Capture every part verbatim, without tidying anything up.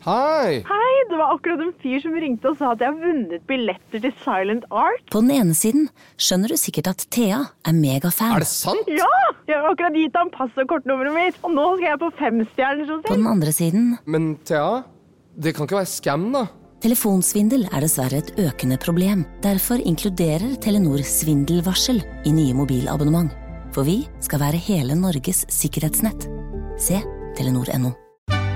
Hei! Hei, det var akkurat en fyr som ringte og sa at jeg har vunnet billetter til Silent Art. På den ene siden skjønner du sikkert at Thea er megafan. Er det sant? Ja! Jeg har akkurat gitt ham pass og kortnummeret mitt, og nå skal jeg på femstjerners hotell. På den andre siden... Men Thea, det kan ikke være scam da. Telefonsvindel er dessverre et økende problem. Derfor inkluderer Telenor svindelvarsel i nye mobilabonnement. For vi skal være hele Norges sikkerhetsnett. Se Telenor punktum no.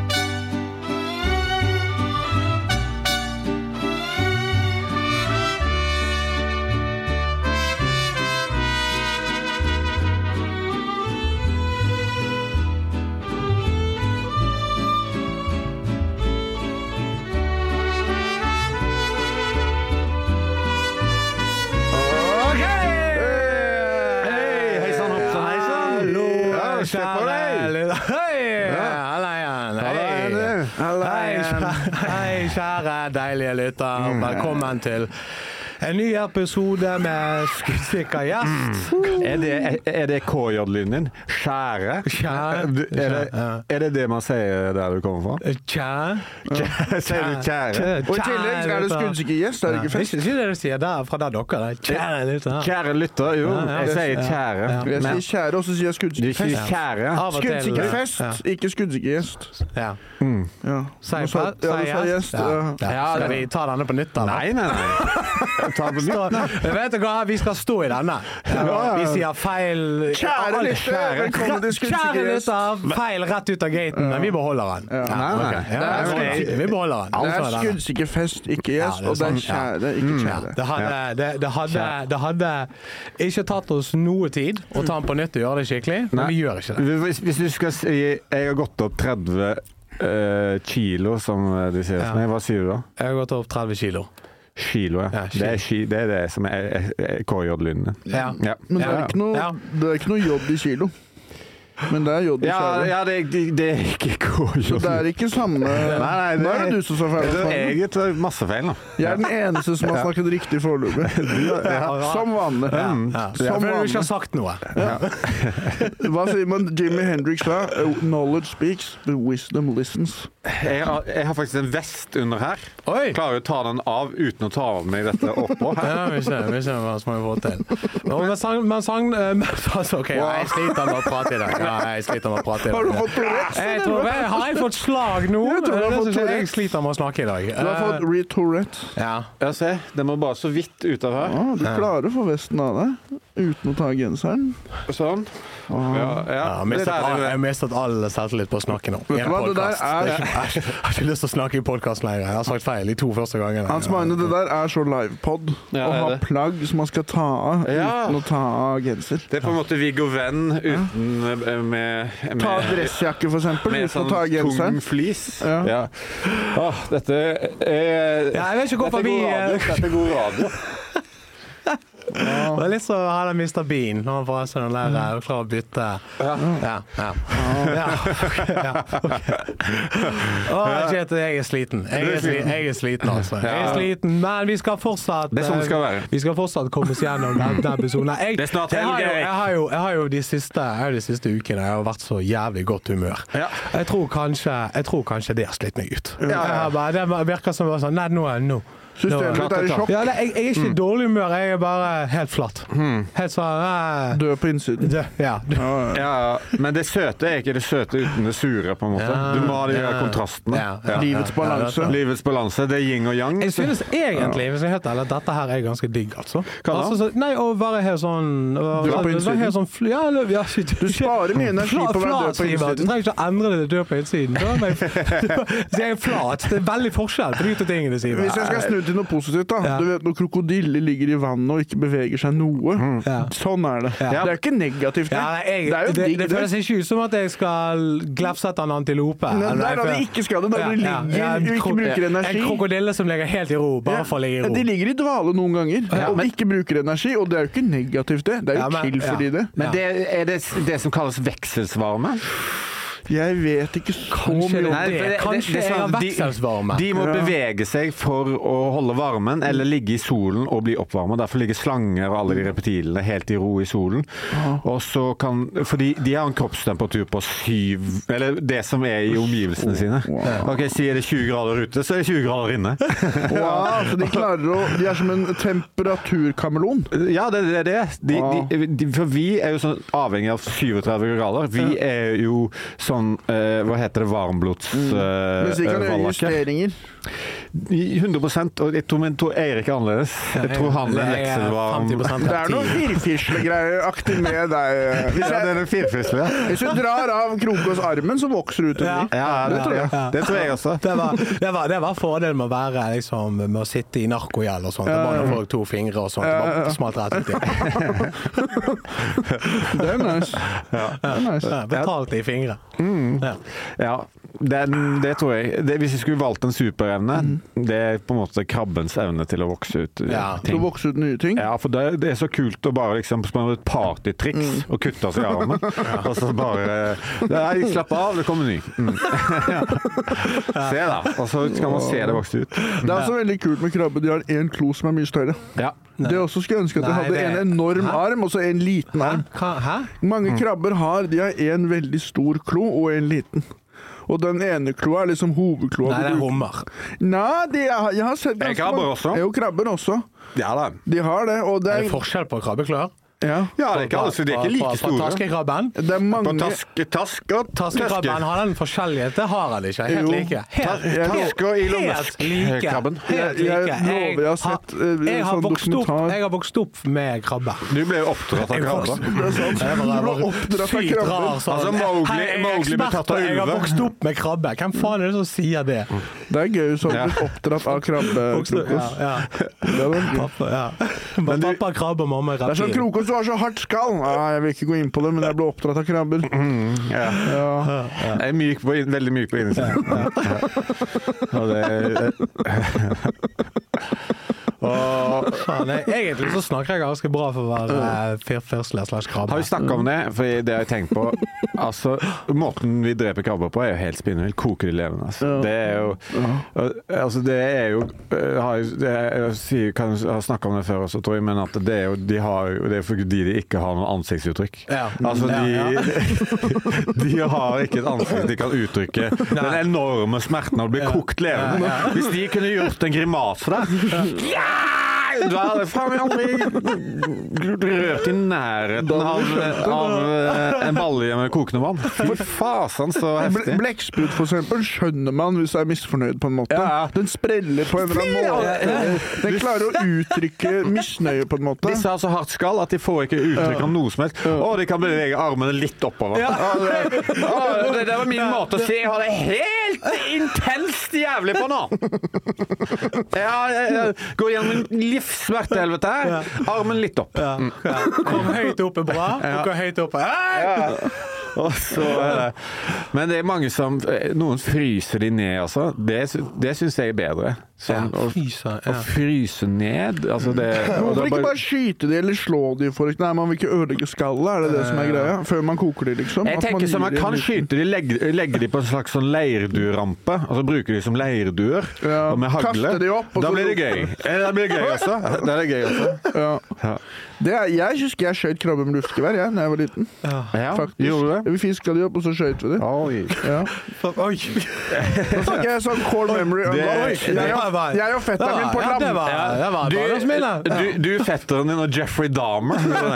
Hei, kjære, deilige lytter. Velkommen til en ny episode med skuddsikker gjest. Er det, er det K-J-lyden din? Skjære? Kjære. Er det, er det det man sier der du kommer fra? Kjære. Sier du kjære? Og i tillegg er det skuddsikker gjest, er det ikke fest? Ikke det du sier der fra der dere. Kjære lytter. Kjære lytter, jo. Jeg sier kjære. Jeg sier kjære, og så sier jeg skuddsikker Du sier fest. kjære. Skuddsikker fest, ikke skuddsikker gjest. Ja. Ja. Sier Nå sa- ja, du sa gjest. Ja. Ja. Skal vi ta denne på nytt da? Nei, nei, nei. Ta på nytt. Vet du hva? Vi skal stå i denne. Vi sier feil... Kjære lytter, velkommen til skuddsikker Kjære gjest. lytter, feil rett ut av gaten, men vi beholder den. Ja. Nei, nei. ok. Ja, Det er ok. skuddsikker- Vi beholder den. Det Altså, er denne. skuddsikker fest, ikke Ja, gjest, det er og det er sant. kjære, ikke kjære. Det hadde, det, det, hadde, det hadde ikke tatt oss noe tid å ta den på nytt og gjøre det skikkelig, men vi gjør ikke det. Hvis, hvis du skal si jeg har gått opp tretti uh, kilo, som de sier hos meg, hva sier du da? Jeg har gått opp tretti kilo. Kilo, ja. Ja, Det, er ki, det er det som er, er, er K-J-lyden din. Ja. Ja. Men det er Ja. ikke noe, Ja. det er ikke noe jobb i kilo. Men det er jobb i Ja, kjære. ja det, det, det er ikke K-J. Så det er ikke samme... Nei, nei, Nå er det du som sa feil. Det er Osman. egentlig masse feil da. Jeg er den eneste som har snakket riktig foreløpig. Som vanlig. Ja. Som For du ikke vanlig. har sagt noe. Hva sier man? Jimi Hendrix sa? Knowledge speaks, but wisdom listens. Jeg har, jeg har faktisk en vest under her. Oi! Klarer jo å ta den av uten å ta av meg dette oppå her. Ja, vi ser, vi ser hva som har fått til. Og men sang, men sang eh, men, altså, ok, ja, jeg sliter med å prate i dag. Ja, jeg sliter med å prate i dag. Har du fått Tourettes? Jeg tror, jeg, har jeg fått slag nå? Jeg tror du har Det er det fått som skjer. Jeg Tourettes. sliter med å snakke i dag. Du har fått Eh, re-Tourette. ja. Ja, se, det må bare så vidt ut av her. Ah, du klarer å få vesten av deg uten å ta genseren. Sånn. Ja, ja. Jeg har mistet, Det der er all, det. jeg har mistet all selvtillit på å snakke nå. I Vet en du hva, det der podcast. er- Det er ikke- Jeg har ikke lyst til å snakke i podcast lenger. Jeg har sagt feil de to første gangene. Hans Magne, det der er så livepod. Ja, Å er ha det. plagg som man skal ta av Ja. uten å ta av genser. Det er på en måte Viggo Venn uten eh, med, med, Ta dressjakke for eksempel, med uten å sånn ta av genseren. tung flis. Ja. Ja. Åh, dette er... Ja, jeg vet ikke hvorfor dette er vi, god radio. eh, Dette er god radio. Det er litt så han er mister Bean når han forresten den der er klar å bytte. Ja, ja. Ja, ja. Okay, ja. Okay. Åh, shit, jeg er sliten. Jeg er sliten, jeg er sliten altså. Jeg er sliten, men vi skal fortsatt Det er sånn det skal være. Vi skal fortsatt komme oss gjennom denne episoden. Jeg, Det er snart jeg, har jo, helg, jeg, har jo, jeg har jo de siste, jeg har jo de siste ukene jeg har vært så jævlig godt humør. Ja. Jeg tror kanskje, jeg tror kanskje det har slitt meg ut. Ja, ja. Jeg har bare, det virker som sånn, nei, nå er det nå. Systemet ditt er i sjokk. Ja, det, jeg, jeg er ikke i dårlig humør, jeg er bare helt flatt. Helt sånn eh, Død på innsiden. død, ja. Ja, men det søte er ikke det søte uten det sure, på en måte. Ja. Du må ha de Ja. der kontrastene. Ja, ja. Livets balanse. Livets balanse, det er yin og yang. Jeg synes egentlig, hvis jeg er helt ærlig, at dette her er ganske digg, altså. Hva da? altså så, nei, å være helt sånn å, Død på være innsiden. helt sånn fly, ja, eller- ja, Du sparer mye energi på å være død på Du innsiden. trenger ikke å endre det til død på innsiden. Da er jeg, så jeg er flat. Det er veldig forskjell på de to tingene, Siver. Hvis jeg skal snu til noe positivt, da. Ja. Du vet når krokodiller ligger i vannet og ikke beveger seg noe. Ja. Sånn er det. Ja. Det er jo ikke negativt, det. Ja, nei, jeg, det er jo det, digg, det det. føles ikke ut som at jeg skal glefsette en antilope. Nei, Eller- det er da de ikke skal det, da de ligger og ikke kro- bruker energi. En krokodille som ligger helt i ro, bare for å ligge i Ja, ro. de ligger i dvale noen ganger Ja, og men- ikke bruker energi, og det er jo ikke negativt, det. Det er jo Ja, men- chill for ja. de, det. Men det er det, det som kalles vekselsvarme. Jeg vet ikke så Kanskje mye om det, det. det, Kanskje det, det, det, de, vekselsvarme. De må Ja. bevege seg for å holde varmen, eller ligge i solen og bli oppvarmet. Derfor ligger slanger og alle de reptilene helt i ro i solen. Og så kan, fordi de har en kroppstemperatur på syv, eller det som er i omgivelsene sine. Ok, sier det tjue grader ute, så er det tjue grader inne. Wow, så de klarer å, de er som en temperaturkameleon. Ja, det er det. De, de, de, for vi er jo sånn avhengig av syvogtretti grader. Vi er jo sånn, eh, hva heter det, varmblods... Mm. Eh, Mens de kan gjøre justeringer. hundre prosent, og jeg tror, men tror Eirik er annerledes. Jeg tror han er vekselvarm. Det er noe firfislegreier-aktig med deg. Hvis, Ja, det er noe firfisle. hvis du drar av krokosarmen, så vokser du ut Ja. under. Ja, det tror jeg. Det tror jeg også. Det var, det var, det var fordelen med å være liksom, med å sitte i narkogjeld og sånt. Det var når folk to fingre og sånt. Det bare smalt rett ut i. Det er nice. Ja. Det er nice. Ja, betalt i fingre. Mm. Ja. Ja, den, det tror jeg. Det, hvis jeg skulle valgt en superevne, Mm. det er på en måte krabbens evne til å vokse ut Ja. Til ting. å vokse ut nye ting. Ja, for det, det er så kult å bare liksom spørre et partytriks og kutte oss i armen. Og så bare Nei, slapp av, det kommer ny. Mm. Se da. Og så skal man se det vokse ut. Det er også veldig kult med krabbe. De har en klo som er mye større. Ja. Det også skulle jeg ønske at de Nei, hadde det- en enorm Hæ? arm og så en liten arm. Hva? Hæ? Mange krabber har de har en veldig stor klo og en liten. Og den ene kloa er liksom hovedkloa. Nei, det er hummer. Nei, de er, jeg har sett Er ganske krabber mange- også? Er jo krabber også. Ja da. De har det, og det Er er, det forskjell på krabbeklør? ja, Ja, det er ikke alle, så de er ikke like På store. taskekrabben? det er På mange taske, task og Taskekrabben taske. har den forskjellighet. Det har han ikke. Helt Jo. like. Helt, Taske og Elon helt like. Musk-krabben. Helt Jeg- jeg like. lover, jeg har sett, eh, jeg har sånn vokst opp, dokumentar. jeg har vokst opp med krabbe. Du ble jo oppdratt av Jeg krabber. vokste- Det er sant. Jeg Du var- ble oppdratt av sykt krabber. rar sånn. Altså, Mowgli- Hei, jeg er Mowgli ble ekspert tatt på- av Jeg har ulve. vokst opp med krabbe. Hvem faen er det som sier det? Det er gøy så Ja. å bli oppdratt av krabbe. Vokste- ja, Krokos. ja. Det er veldig gøy. Pappa, ja. Pappa er krabbe, mamma er Det er sånn reptil. Krokos, du har så hardt skall. Ja, jeg vil ikke gå inn på det, men jeg ble oppdratt av krabber. Ja. Ja. Jeg er myk på, inn- veldig myk på innsiden. Og det Og, faen, jeg, egentlig så snakker jeg ganske bra for å være eh, firfisle slash krabbe. Har vi snakket om det? For det har jeg tenkt på. Altså, måten vi dreper krabber på er jo helt spinnvill. Koker de levende. Altså. Det er jo Altså, det er jo jeg har, jo- det er, jeg sier, kan ha snakket om det før også, tror jeg, men at det er jo De har jo Det er fordi de ikke har noe ansiktsuttrykk. Ja. Altså, de, Ja, ja. de har ikke et ansikt de kan uttrykke den enorme smerten av å bli kokt levende. Ja, ja. Hvis de kunne gjort en grimase der ja! Du hadde faen meg aldri rørt i nærheten av, av en balje med kokende vann. Fy fasen, så Ble- heftig. Blekksprut for eksempel skjønner man hvis jeg er misfornøyd på en måte. Ja. Den spreller på en eller annen måte. Den klarer å uttrykke misnøye på en måte. Disse har så hardt skall at de får ikke uttrykk av noe som helst. Og de kan bevege armene litt oppover. Ja. Å, det, å, det, det var min måte å si jeg har det helt intenst jævlig på nå. Ja, jeg, jeg går gjennom en livssmertehelvete her. Armen litt opp. Ja, ja. Hvor høyt opp er bra, og hvor høyt opp er Hei! Og så er det. Men det er mange som Noen fryser de ned, altså. Det, sy- det syns jeg er bedre. Sånn, Ja, å, fryser, å ja. fryse ned altså det, og Hvorfor da ikke bare- bare skyte de eller slå de for Nei, man vil ikke ødelegge skallet, er det det som er greia? Før man koker de, liksom? Jeg At tenker så man gir de kan en liten- skyte de, legge, legge de på en slags sånn leirduerampe, og så bruker de som leirduer, Ja, og med hagle. kaste de opp, og Da så- blir det gøy. Eh, Da blir det gøy også. Da er det gøy også. Ja. Ja. Det er, jeg husker jeg skjøt krabbe med luftgevær jeg, da jeg var liten. Ja, Faktisk. gjorde du det? Vi fiska de opp, og så skjøt vi de. Oi. Ja. Oi! Da snakker jeg sånn core memory. Det- Oi, det- jeg, og- jeg og fetteren min på ja, det land. var, det var Du, barndomsminne. du, du fetteren din og Jeffrey Dahmer.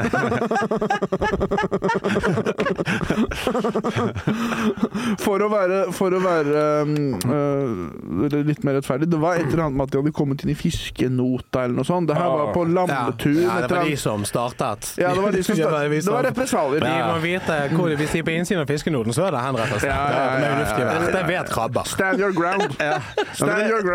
For å være, for å være um, uh, litt mer rettferdig, det var et eller annet med at de hadde kommet inn i fiskenota eller noe sånt. Det her var på lammetur. Ja, et det var eller de annet. som startet. Ja, det var de som Det startet. vi Det var som- represalier. De må vite hvor hvis de er på innsiden av fiskenoten, så er det hen rett og slett. Ja, ja, ja, Med ja, luftgevær. Det vet krabber. Stand your ground. Stand your ground. Eller,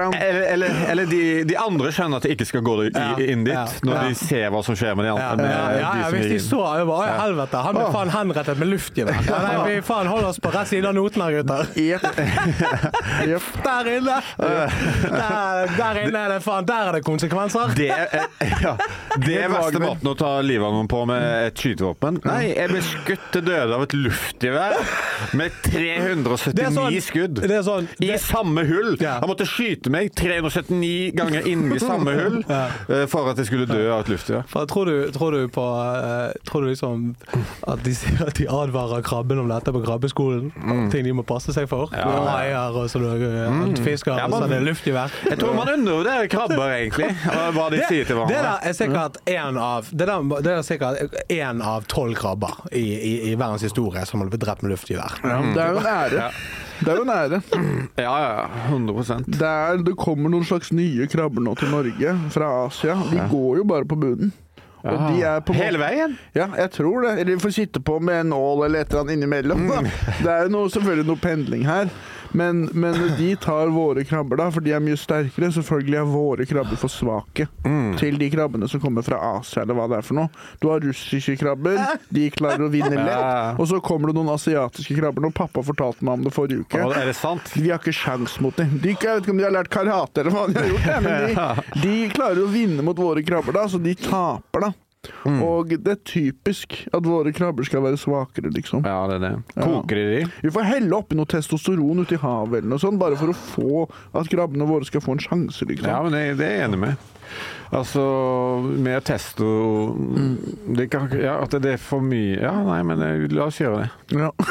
eller, eller de, de andre skjønner at de ikke skal gå i, inn dit, ja, når ja. de ser hva som skjer med de andre. Ja, Med, ja, ja, ja, hvis de så, jeg bare, oi, helvete, han ble faen henrettet med luftgevær. Ja, nei, vi faen holder oss på rett siden av noten her, gutter. Yep. Yep. Der inne! Der, der inne er det faen, der er det konsekvenser. Det er, ja, det er verste måten å ta livet av noen på med et skytevåpen. Nei, jeg ble skutt til døde av et luftgevær med tre hundre og syttini sånn, skudd sånn, i samme hull. Ja. Han måtte skyte meg tre hundre og syttini ganger inn i samme hull ja. for at jeg skulle dø av et luftgevær. For tror du, tror du på uh, tror du liksom at de sier at de advarer krabben om dette på krabbeskolen? Mm. Ting de må passe seg for? Ja. Haier og sånn, mm. fisker ja, man, og sånn luftgevær. Jeg tror man undervurderer krabber egentlig, hva de det, sier til hverandre. Det der er sikkert en av det der, det er sikkert en av tolv krabber i, i, i verdens historie som har blitt drept med luftgevær. Ja, det er jo en ære. Ja. Det er jo en ære. Ja, ja, hundre prosent. Det, er, det kommer noen slags nye krabber nå til Norge fra Asia. De ja. går jo bare på bunnen. Og ja. de er på hele veien? Ja, jeg tror det. Eller de får sitte på med en nål eller et eller annet innimellom. Mm. Det er jo noe, selvfølgelig noe pendling her. Men, men de tar våre krabber da, for de er mye sterkere. Selvfølgelig er våre krabber for svake mm. til de krabbene som kommer fra Asia, eller hva det er for noe. Du har russiske krabber, de klarer å vinne lett. Og så kommer det noen asiatiske krabber. Når pappa fortalte meg om det forrige uke. Å, er det sant? De har ikke sjans mot dem. De, jeg vet ikke om de har lært karate eller hva de har gjort, det, men de, de klarer å vinne mot våre krabber da, så de taper da. Mm. Og det er typisk at våre krabber skal være svakere, liksom. Ja, det er det. Koker de de? Vi får helle oppi noe testosteron ute i havet eller noe sånt, bare for å få at krabbene våre skal få en sjanse, liksom. Ja, men det, det er jeg enig med. Altså, med testo mm. det kan, ja, at det er for mye. Ja, nei, men la oss gjøre det. Ja.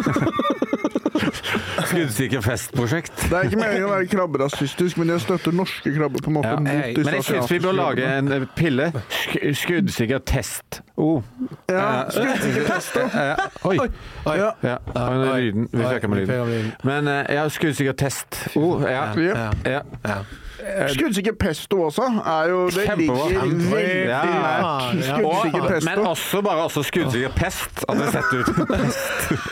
Skuddsikker festprosjekt. Det er ikke meningen å være krabberasistisk, men jeg støtter norske krabber på en måte. Ja, mot men jeg synes vi bør lage en pille. Sk skuddsikker test. Oh. Ja, skuddsikker test. Oi. Oi. Ja. Ja. Ja. Lyden. Vi fikk med lyden. Men ja, skuddsikker test. Oh, ja. Ja. Ja. Ja. Skuddsikker pesto også er jo det ligger veldig nært skuddsikker pesto. Men også bare også skuddsikker pest. At det setter ut pest.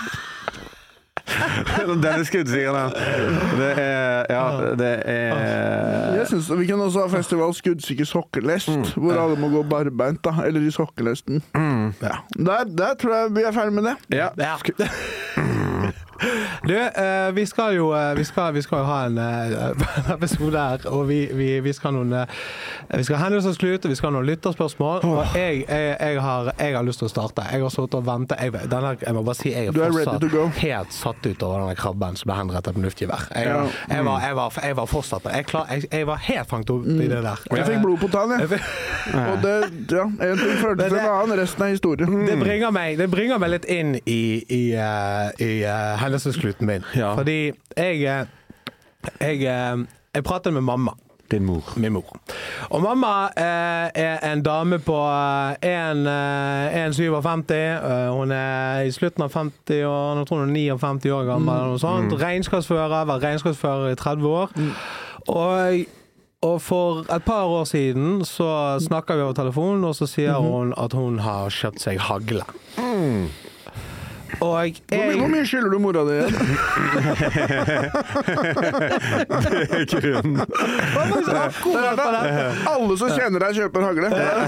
Den er skuddsikker. Det er ja, det er jeg synes vi kan også ha festival skuddsikker sokkelest, mm. hvor alle må gå barbeint da, eller i sokkelesten. Mm. Ja. Der, der tror jeg vi er ferdig med det. Ja. Ja. Du, uh, vi skal jo uh, vi skal, vi skal jo ha en uh, episode her, og vi, vi, vi skal noen uh, vi skal hendelsessklut, og vi skal ha noen lytterspørsmål, oh. og jeg, jeg, jeg, har, jeg har lyst til å starte. Jeg har stått og ventet. Jeg, denne, jeg må bare si, jeg er fortsatt helt satt ut over denne krabben som ble henrettet med luftgevær. Jeg, ja. jeg, var, jeg, var, jeg var fortsatt jeg, klar, jeg, jeg var helt fangt opp i det der. Jeg fikk blod på tann, jeg. Og det, ja, en ting følte til en annen, resten av historien. Det bringer meg, det bringer meg litt inn i, i, uh, i uh, hendelseskluten min. Ja. Fordi jeg, jeg, jeg pratet med mamma. Din mor. Min mor. Og mamma eh, er en dame på en syvogfemti. Eh, hun er i slutten av femti år, jeg tror hun er niogfemti år gammel, eller noe sånt. Mm. Regnskapsfører, var regnskapsfører i tretti år. Mm. Og, og for et par år siden så snakker vi over telefonen, og så sier mm-hmm. hun at hun har kjøpt seg hagle. Mm. Og jeg, hvor mye skylder du mora di igjen? Det er grunnen. Alle som kjenner deg kjøper hagle.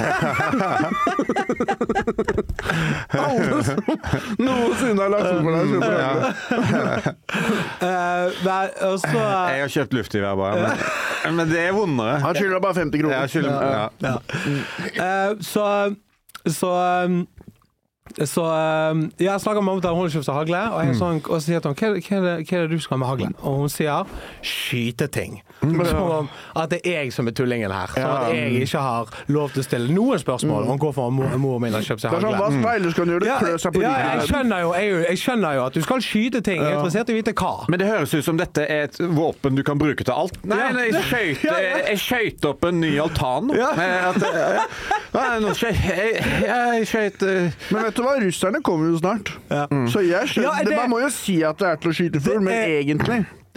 Alle som noensinne har lagt opp for deg kjøper hagle. uh, nei, også, jeg har kjøpt luftgevær bare, men, men det er vondere. Han skylder bare femti kroner. Jeg skylder, ja. Ja. Uh, så så um, Så um, jeg snakker med mamma om hun kjøpte hagle, og jeg sånn, og så sier hun, hva, hva, er det, hva er det du skal med hagle? Og hun sier, skyteting. Som om at det er jeg som er tullingen her. Så at jeg ikke har lov til å stille noen spørsmål om hvorfor mor, mor min har kjøpt seg hagle. Det er sånn, hva speiler skal du gjøre? Det kløser på ja, jeg, skjønner jo, jeg, jeg skjønner jo at du skal skyte ting. Jeg er interessert i å vite hva. Men det høres ut som dette er et våpen du kan bruke til alt. Nei, nei jeg skjøt, jeg skjøt opp en ny altan. Ja. At, jeg, jeg skjøt... Men vet du hva, russerne kommer jo snart. Ja. Mm. Så jeg skjønner, ja, det, man må jo si at det er til å skyte fugl, men egentlig... Ja,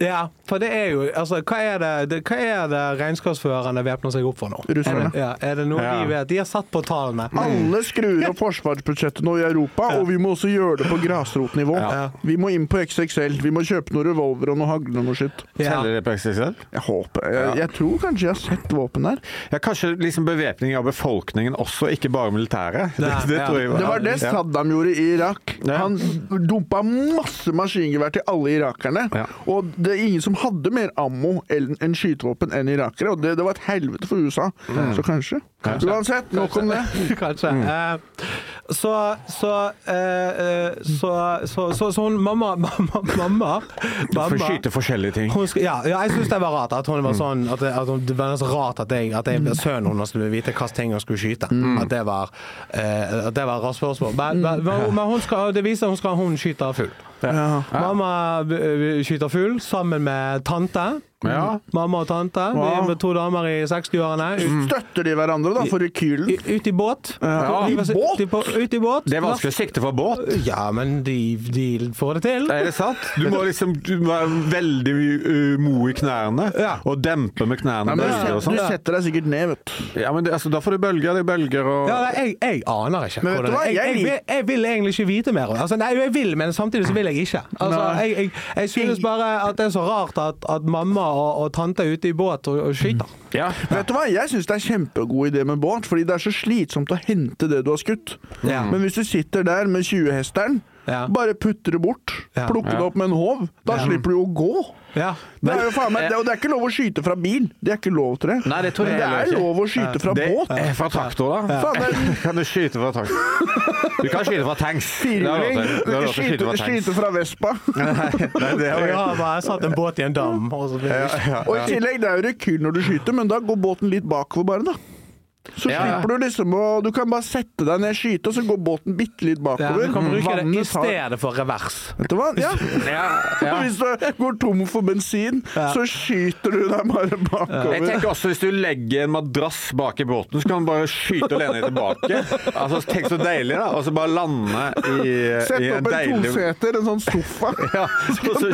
for det er jo, altså, hva er det, det, hva er det regnskapsførerne væpner seg opp for nå? Russerne. Er det, ja, er det noe Ja. de vet? De har satt på tallene. Alle skrur opp forsvarsbudsjettet nå i Europa, og vi må også gjøre det på grasrotnivå. Ja. Vi må inn på X X L, vi må kjøpe noen revolver og noe hagl og noe shit. Ja. Teller det på X X L? Jeg håper, jeg, jeg tror kanskje jeg har sett våpen der. Ja, kanskje liksom bevæpning av befolkningen også, ikke bare militæret. Det, Nei, det ja. tror jeg Det var det Ja. Saddam gjorde i Irak. Ja. Han dumpa masse maskingevær til alle irakerne, Ja. og det er ingen som hadde mer ammo enn en skytevåpen enn irakere, og det, det var et helvete for U S A. Så kanskje. Kanskje. Uansett, nok om det. Kanskje. Eh, så, så, eh, eh, så, så, så, så hun, mamma, mamma, mamma, Du får mamma skyte forskjellige ting. hun skal, ja, ja, jeg synes det var rart at hun var sånn, at det, at hun, det var så rart at jeg, at jeg sønnen hun skulle vite hva ting hun skulle skyte. At det var, eh, at det var rart spørsmål. Men, men, men hun skal, det viser hun skal hun skyter full. Ja. Mamma eh, skyter full sammen med tante. Ja. Mamma og tante. De Wow. er to damer i seksti-årene. Ut, Støtter de hverandre da, for rekylen? ut i båt. Ja. De- I båt? de på- Ut i båt. Det er vanskelig å sikte for båt. Ja, men de, de får det til. Er det sant? Du må liksom du må være veldig uh, mo i knærne, Ja. og dempe med knærne. Nei, men bølger og du, sånn. du setter deg sikkert ned, vet du. Ja, men det, altså, da får du bølger, det er bølger og... Ja, nei, jeg, jeg aner ikke. Men vet du hvordan- hva? Jeg, Jeg jeg, vil, jeg vil egentlig ikke vite mer. Altså, nei, jeg vil, men samtidig så vil jeg ikke. Altså, Nei. jeg, jeg, jeg synes bare at det er så rart at, at mamma og, og tante er ute i båt og, og skyter. Ja. Vet du hva? Jeg syns det er kjempegod idé med båt, fordi det er så slitsomt å hente det du har skutt. Ja. Men hvis du sitter der med tjue-hesteren, Ja. bare putter det bort, Ja. plukker det Ja. opp med en håv, da Ja. slipper du å gå. Ja. Det er jo faen meg, det, og det er ikke lov å skyte fra bil. Det er ikke lov til det. Nei, det tror jeg Men det heller er ikke. lov å skyte fra Det båt. er fra traktor, da. Faen, det er Kan du skyte fra traktor? Du kan skyte fra tanks. Det har du lov til. Du har lov til å skyte Skyte, fra tanks. skyte fra Vespa. Nei, det har Jeg jeg. har bare satt en båt i en dam. Og så blir det Og i tillegg, det er jo rekyl når du skyter, men da går båten litt bakover bare, da. Så Ja. slipper du liksom å Du kan bare sette deg ned, skyte, og så går båten bitte litt ja, bakover. du kan bruke det i Vannet tar- stedet for revers. Vet du hva? Ja. Ja, ja. Hvis du går tom for bensin, så skyter du deg bare Jeg bakover. tenker også hvis du legger en madrass bak i båten, så kan du bare skyte og lene deg tilbake. Altså, tenk så deilig, da. Og så bare lande i, Sett i en opp en deilig toseter, en sånn sofa. Ja, og så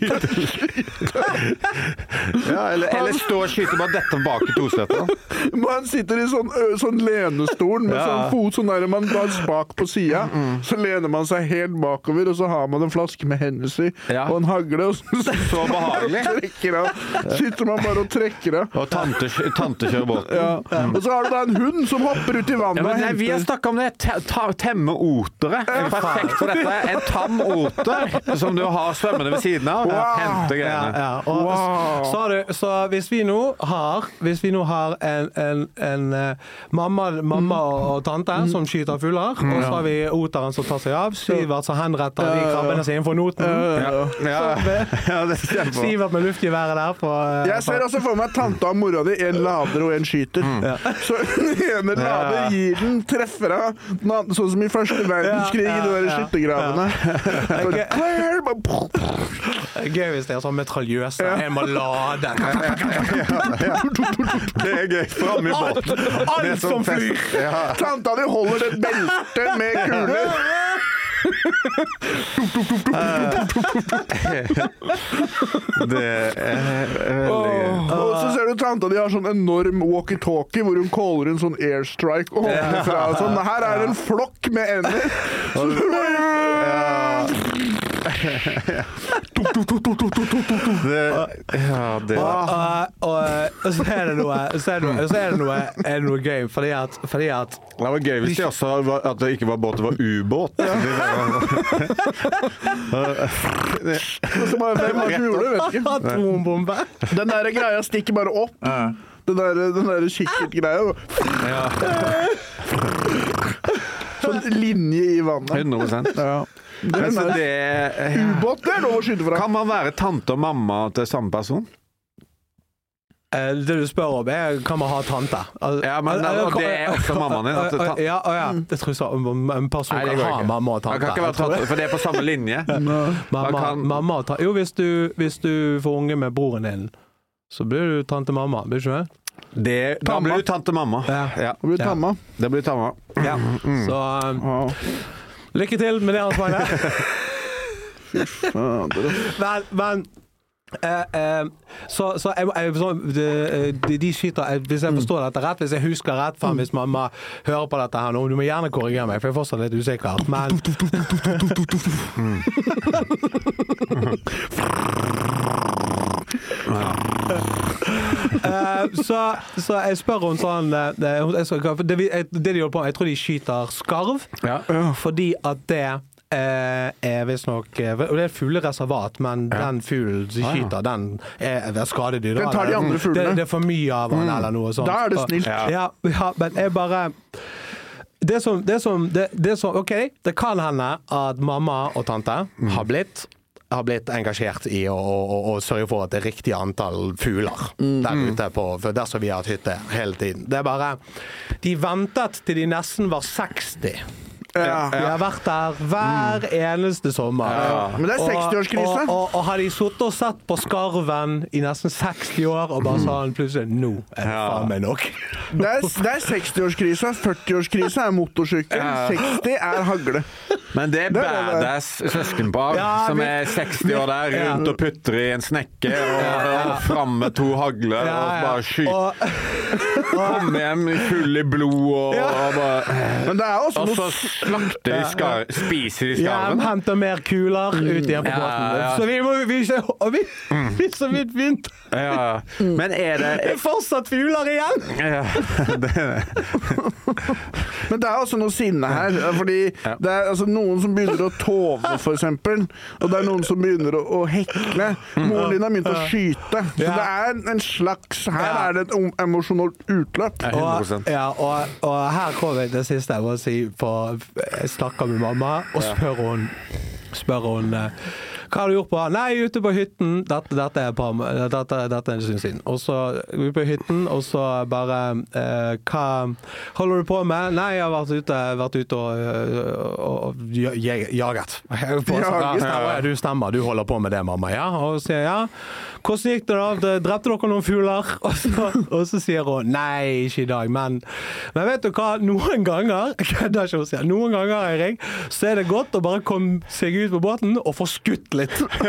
skyte. Ja, eller, eller stå og skyte bare dette bak i toseteren. Man sitter i sånn, ø, sånn lenestol med Ja. sånn fot, sånn der man har spak på sida. Så lener man seg helt bakover, og så har man en flaske med Hennessy Ja. og en hagle. Og så, Så behagelig. trekker av. Sitter man bare og trekker av. Og tante, tante kjører båten. Ja. Og så har du da en hund som hopper ut i vannet Ja, men og nei, vi har henter. snakket om det. Te- ta- Temme otere. Perfekt for dette. En tam oter som du har svømmende ved siden av. Wow. Hente Ja, greiene. ja. Og, Wow. så, har du, så hvis vi nå har Hvis vi nå har en, en, en eh, mamma, mamma og, og tante som skyter fugler, og så har vi oteren som tar seg av, Sivert som henretter de krabbene sine for noten, Ja, ja. Ja, det er kjempebra. Sivert med luftgeværet der på, eh, Jeg ser også for meg tanta og mora di, en lader og en skyter. Så den ene lader gir den, treffer av, den andre- sånn som i første verdenskrig i de der Ja, ja, skyttergravene. Ok. Så- bare- Det er gøy hvis det er sånn metraljøse. En må lade. Det er gøy. Framme i båten. Det er Alt sånn som flyr! fest. Ja. Tanta di holder et belte med kuler. Det er veldig gøy. Og så ser du tanta di har sånn enorm walkie-talkie hvor hun caller en sånn airstrike og holder fra og sånn. Her er det en flokk med ender. Så du bare Det, ja, det Og, og, og så er det noe, så er det noe, så er det noe, er det noe gøy, fordi at, fordi at Det var gøy hvis det også var, at det ikke var båt, det var ubåt. Det Og så bare hvem var det som gjorde det, vet ikke. atombombe. Den der greia stikker bare opp. Den der, den der kikkertgreia. Sånn linje i vannet. hundre prosent. Ja. Det er Men så nice. det Ubåt, det er lov å skyte fra. Kan man være tante og mamma til samme person? Eh, Det du spør om er, kan man ha tante? Al- Ja, men al- og det er også mammaen din, at det ta- Ja, å ja. Jeg tror så, om en person Nei, det kan går ha ikke. mamma og Man tante. kan ikke være tante, for det er på samme linje. Mamma, kan- mamma og tante. Jo, hvis du, hvis du får unge med broren din, så blir du tante mamma, blir du ikke det? Det, da Tamma. blir du tante mamma. Ja. Ja. Det blir Ja. tamma. Det blir tamma. Ja. Så um, Ja. lykke til med det, Hans Magne. Fader. Men, men Eh, eh, så så, jeg, jeg, så de, de skyter, hvis jeg forstår dette rett, hvis jeg husker rett, for hvis mamma hører på dette her nå, du må gjerne korrigere meg, for jeg er fortsatt litt usikker, men... uh, så, så jeg spør hun sånn det, det, det de holder på, jeg tror de skyter skarv, ja. Fordi at det Eh, er visst nok, og det er et fuglereservat, men ja. Den fuglen de skyter, ah, ja. Den er, er skadedyr. Den tar de andre fuglene. Det, det er for mye av den, mm. eller noe sånt. Da er det snilt. Ja, ja, ja men jeg bare... Det som, det som, det, det som, ok, det kan hende at mamma og tante mm. har blitt har blitt engasjert i å, å, å, å sørge for at det er riktig antall fugler mm. der ute på, for der så vi har hatt hytte hele tiden. Det er bare, de ventet til de nesten var seksti. Ja, vi har vært der hver eneste sommer. Ja. Men det er seksti-årskrise. Og, og, og, og har de suttet og sett på skarven i nesten seksti år, og bare sånn plutselig, nå er det faen meg nok. Det er, det er seksti-årskrise, førti-årskrise er motorsykkel, ja. seksti er hagle. Men det er badass søskenpar ja, som er seksti år der, rundt og putter i en snekke, og, og frem med to hagler, ja, og bare skyter. Kom hjem full i blod, og, ja. og bare... Men det er også noe... slakter de skar, spiser de skarven. Ja, henter mer kuler ut igjen på båten. Ja, ja. Så vi må vise, og vi, mm. vi så vidt begynt. Ja, men er det... Det er fortsatt fugler igjen! Ja, det er det. Men det er også noe sinne her, fordi ja. Det er altså noen som begynner å tove, for eksempel, og det er noen som begynner å, å hekle. Moren din har begynt å skyte. Så ja. Det er en slags, her ja. Er det et emosjonalt utløp. Og, ja, og, og her kommer det siste jeg må si på jeg snakker med mamma, og spør hun, spør hun hva har du gjort på? Nei, ute på hytten. Dette, dette er på, dette, dette er en stund siden. Og så ute på hytten, og så bare eh, hva holder du på med? Nei, jeg har vært ute, vært ute og, og, og jaget. Ja, du stemmer, du holder på med det, mamma. Ja, og så sier jeg, ja. Hvordan gikk det da? Drepte dere noen fugler? Og så, og så sier hun, nei, ikke i dag, men, men vet du hva, noen ganger, det er ikke å si, noen ganger, Eirik, så er det godt å bare komme seg ut på båten og få skutt litt. det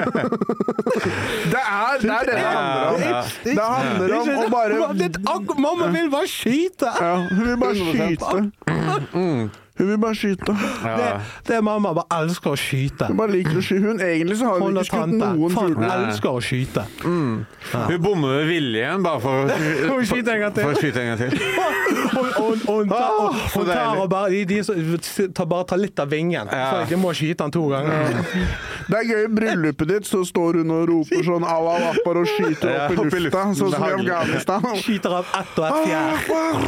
er det er det det handler om. Ja. Det handler om å bare... Mamma vil bare skyte. Ja, hun vil bare skyte. Mm. Hun vil bare skyte. Ja. Det, det er mamma bare elsker å skyte. Hun bare liker å skyte. Hun egentlig så har hun ikke skutt noen fugler. Hun elsker å skyte. Mm. Ja. Hun bommer med viljen bare for å hun skyter en gang til. For å skyte en gang til. og, og, og hun tar, og, hun tar og bare, de, de tar bare tar litt av vingen. Ja. Så jeg må skyte han to ganger. Det er gøy, i bryllupet ditt så står hun og roper sånn au, au, appar og skyter ja, opp i lufta, sånn som i Afghanistan. Skyter av ett og ett fjær.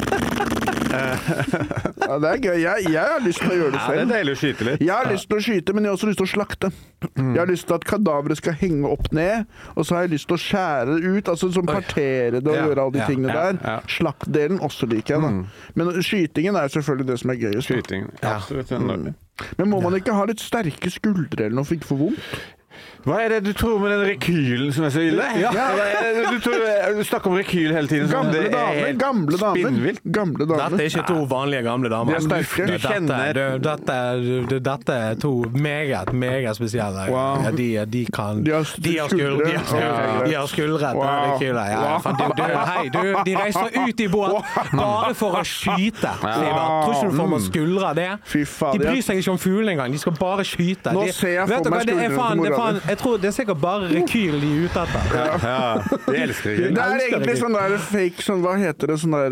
Ja. Ja, det er gøy. Jeg, jeg har lyst til å gjøre det selv. Ja, det er deilig å skyte litt. Jeg har lyst til å skyte, men jeg har også lyst til å slakte. Mm. Jeg har lyst til at kadaveret skal henge opp ned, og så har jeg lyst til å skjære det ut, altså som partere det og ja, gjøre alle de ja, tingene ja, der. Ja. Slaktdelen også liker jeg da. Mm. Men skytingen er selvfølgelig det som er gøyest. Skytingen, ja. Absolutt. Mm. Men må man ikke ha litt sterke skuldre eller noe for ikke få vondt? Hva er det du tror med den rekylen som er så ille? Ja. Ja. Du, tror, du snakker om rekyl hele tiden. Gamle det damer, gamle damer. Gamle damer. Dette er ikke to vanlige gamle damer. De er sterke. Du kjenner... Dette, dette, dette er to meget, meget spesielle. Wow. Ja, de, de kan... De har, de har skuldre. De har skuldre. De har skuldre. Wow. Rekyler. Ja, wow. du, du, hei, du, de reiser ut i båt bare for å skyte. Tror ikke du får med skuldre det? Fy faen. De bryr seg ikke om fuglen engang. De skal bare skyte. Nå ser jeg for meg skuldrene til mora di. Jeg tror det er sikkert bare rekyl de er ute etter. Ja, ja. De elsker rekyl. Det er egentlig sånn der fake, sånn, hva heter det, sånn der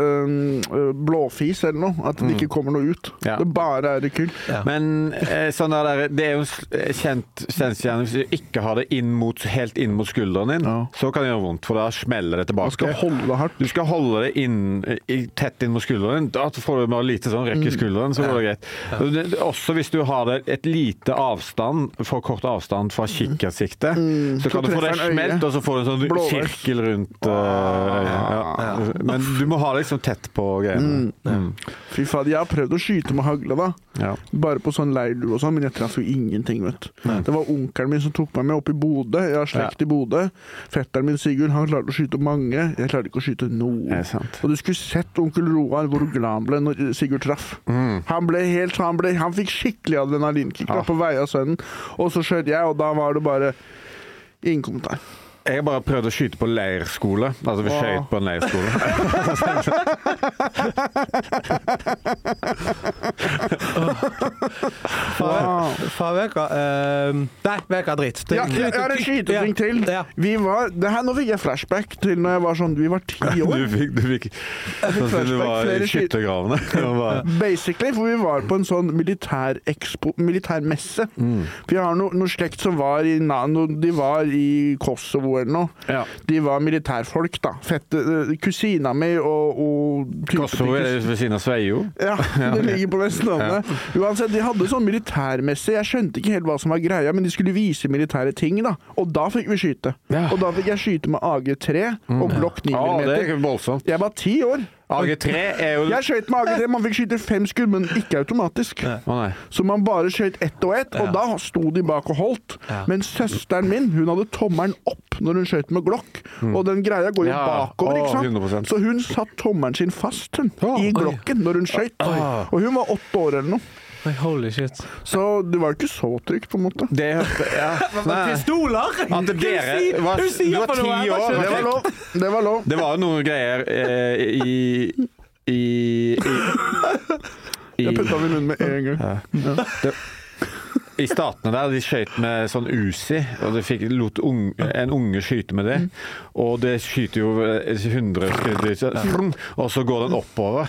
uh, blåfis eller noe, at det ikke kommer noe ut. Ja. Det bare er rekyl. Ja. Men eh, sånn der, det er jo kjent kjensgjerne, hvis du ikke har det inn mot, helt inn mot skulderen din, ja. Så kan det gjøre vondt, for da smeller det tilbake. Du skal holde det hardt. Du skal holde det inn, tett inn mot skulderen, da får du bare lite sånn rekk i skulderen, så går det greit. Ja. Også hvis du har det et lite avstand, for kort avstand fra kikker sikte, mm, så kan så du få det smelt, og så får du en sånn blåvers. Sirkel rundt uh, øyet. Ja. Ja. Men du må ha det liksom tett på greiene. Mm. Mm. Fy faen, jeg har prøvd å skyte med hagle da. Ja. Bare på sånn leirlue og sånn, men jeg traff jo ingenting, vet du. Mm. Det var onkelen min som tok meg med opp i Bodø. Jeg har slekt ja. I Bodø. Fetteren min, Sigurd, han klarte å skyte mange. Jeg klarte ikke å skyte noe. Og du skulle sett onkel Roar, hvor glad han ble når Sigurd traff. Mm. Han ble helt, han ble, han fikk skikkelig adrenalinkick ja. På vei av sønnen. Og så skjøt jeg, og da var det bare Ingen kommentar. Jeg har bare prøvd å skyte på leirskole. Altså, vi skjøt på en leirskole. Faen, veka. Nei, veka dritt. Ja, jeg har en skyteting til. Vi var, det her, nå fikk jeg flashback til når jeg var sånn, vi var ti år. Du fikk, du fikk, sånn som du var i skyttergravene. Basically, for vi var på en sånn militær expo, militærmesse. Mm. Vi har no, noe slekt som var i, no, de var i Kosovo eller noe. Ja. De var militærfolk da. Fette, uh, kusina mi og, og Kosovo er ved siden av Sveio. Ja, det ligger på Vestlandet. Ja. Uansett, de hadde sånn militærmesse. Jeg skjønte ikke helt hva som var greia, men de skulle vise militære ting da. Og da fikk vi skyte. Ja. Og da fikk jeg skyte med A G tre og Glock ni millimeter. Ja, det er voldsomt. Jeg var ti år. A G tre er jo... Jeg skjøt med A G tre, man fikk skyte fem skudd, men ikke automatisk. Nei. Oh, nei. Så man bare skjøt ett og ett, og ja. Da sto de bak og holdt. Ja. Men søsteren min, hun hadde tommeren opp når hun skjøt med Glock, mm. og den greia går jo ja. Bakover, ikke sant? hundre prosent. Så hun satt tommeren sin fast hun, oh, i Glocken når hun skjøt. Oh. Og hun var åtte år eller noe. Holy shit. Så det var ikke så trygt på en måte. Det ja. Pistoler? At dere var, du var ti år. Det var lov. Det var lov. Det var noen greier eh, i, i, i, i Jeg puttet min munn med en gang. Ja. Ja. Det, I statene der, de skjøt med sånn Uzi, og de fikk, lot unge, en unge skyte med det, og det skyter jo hundre skudd, og så går den oppover,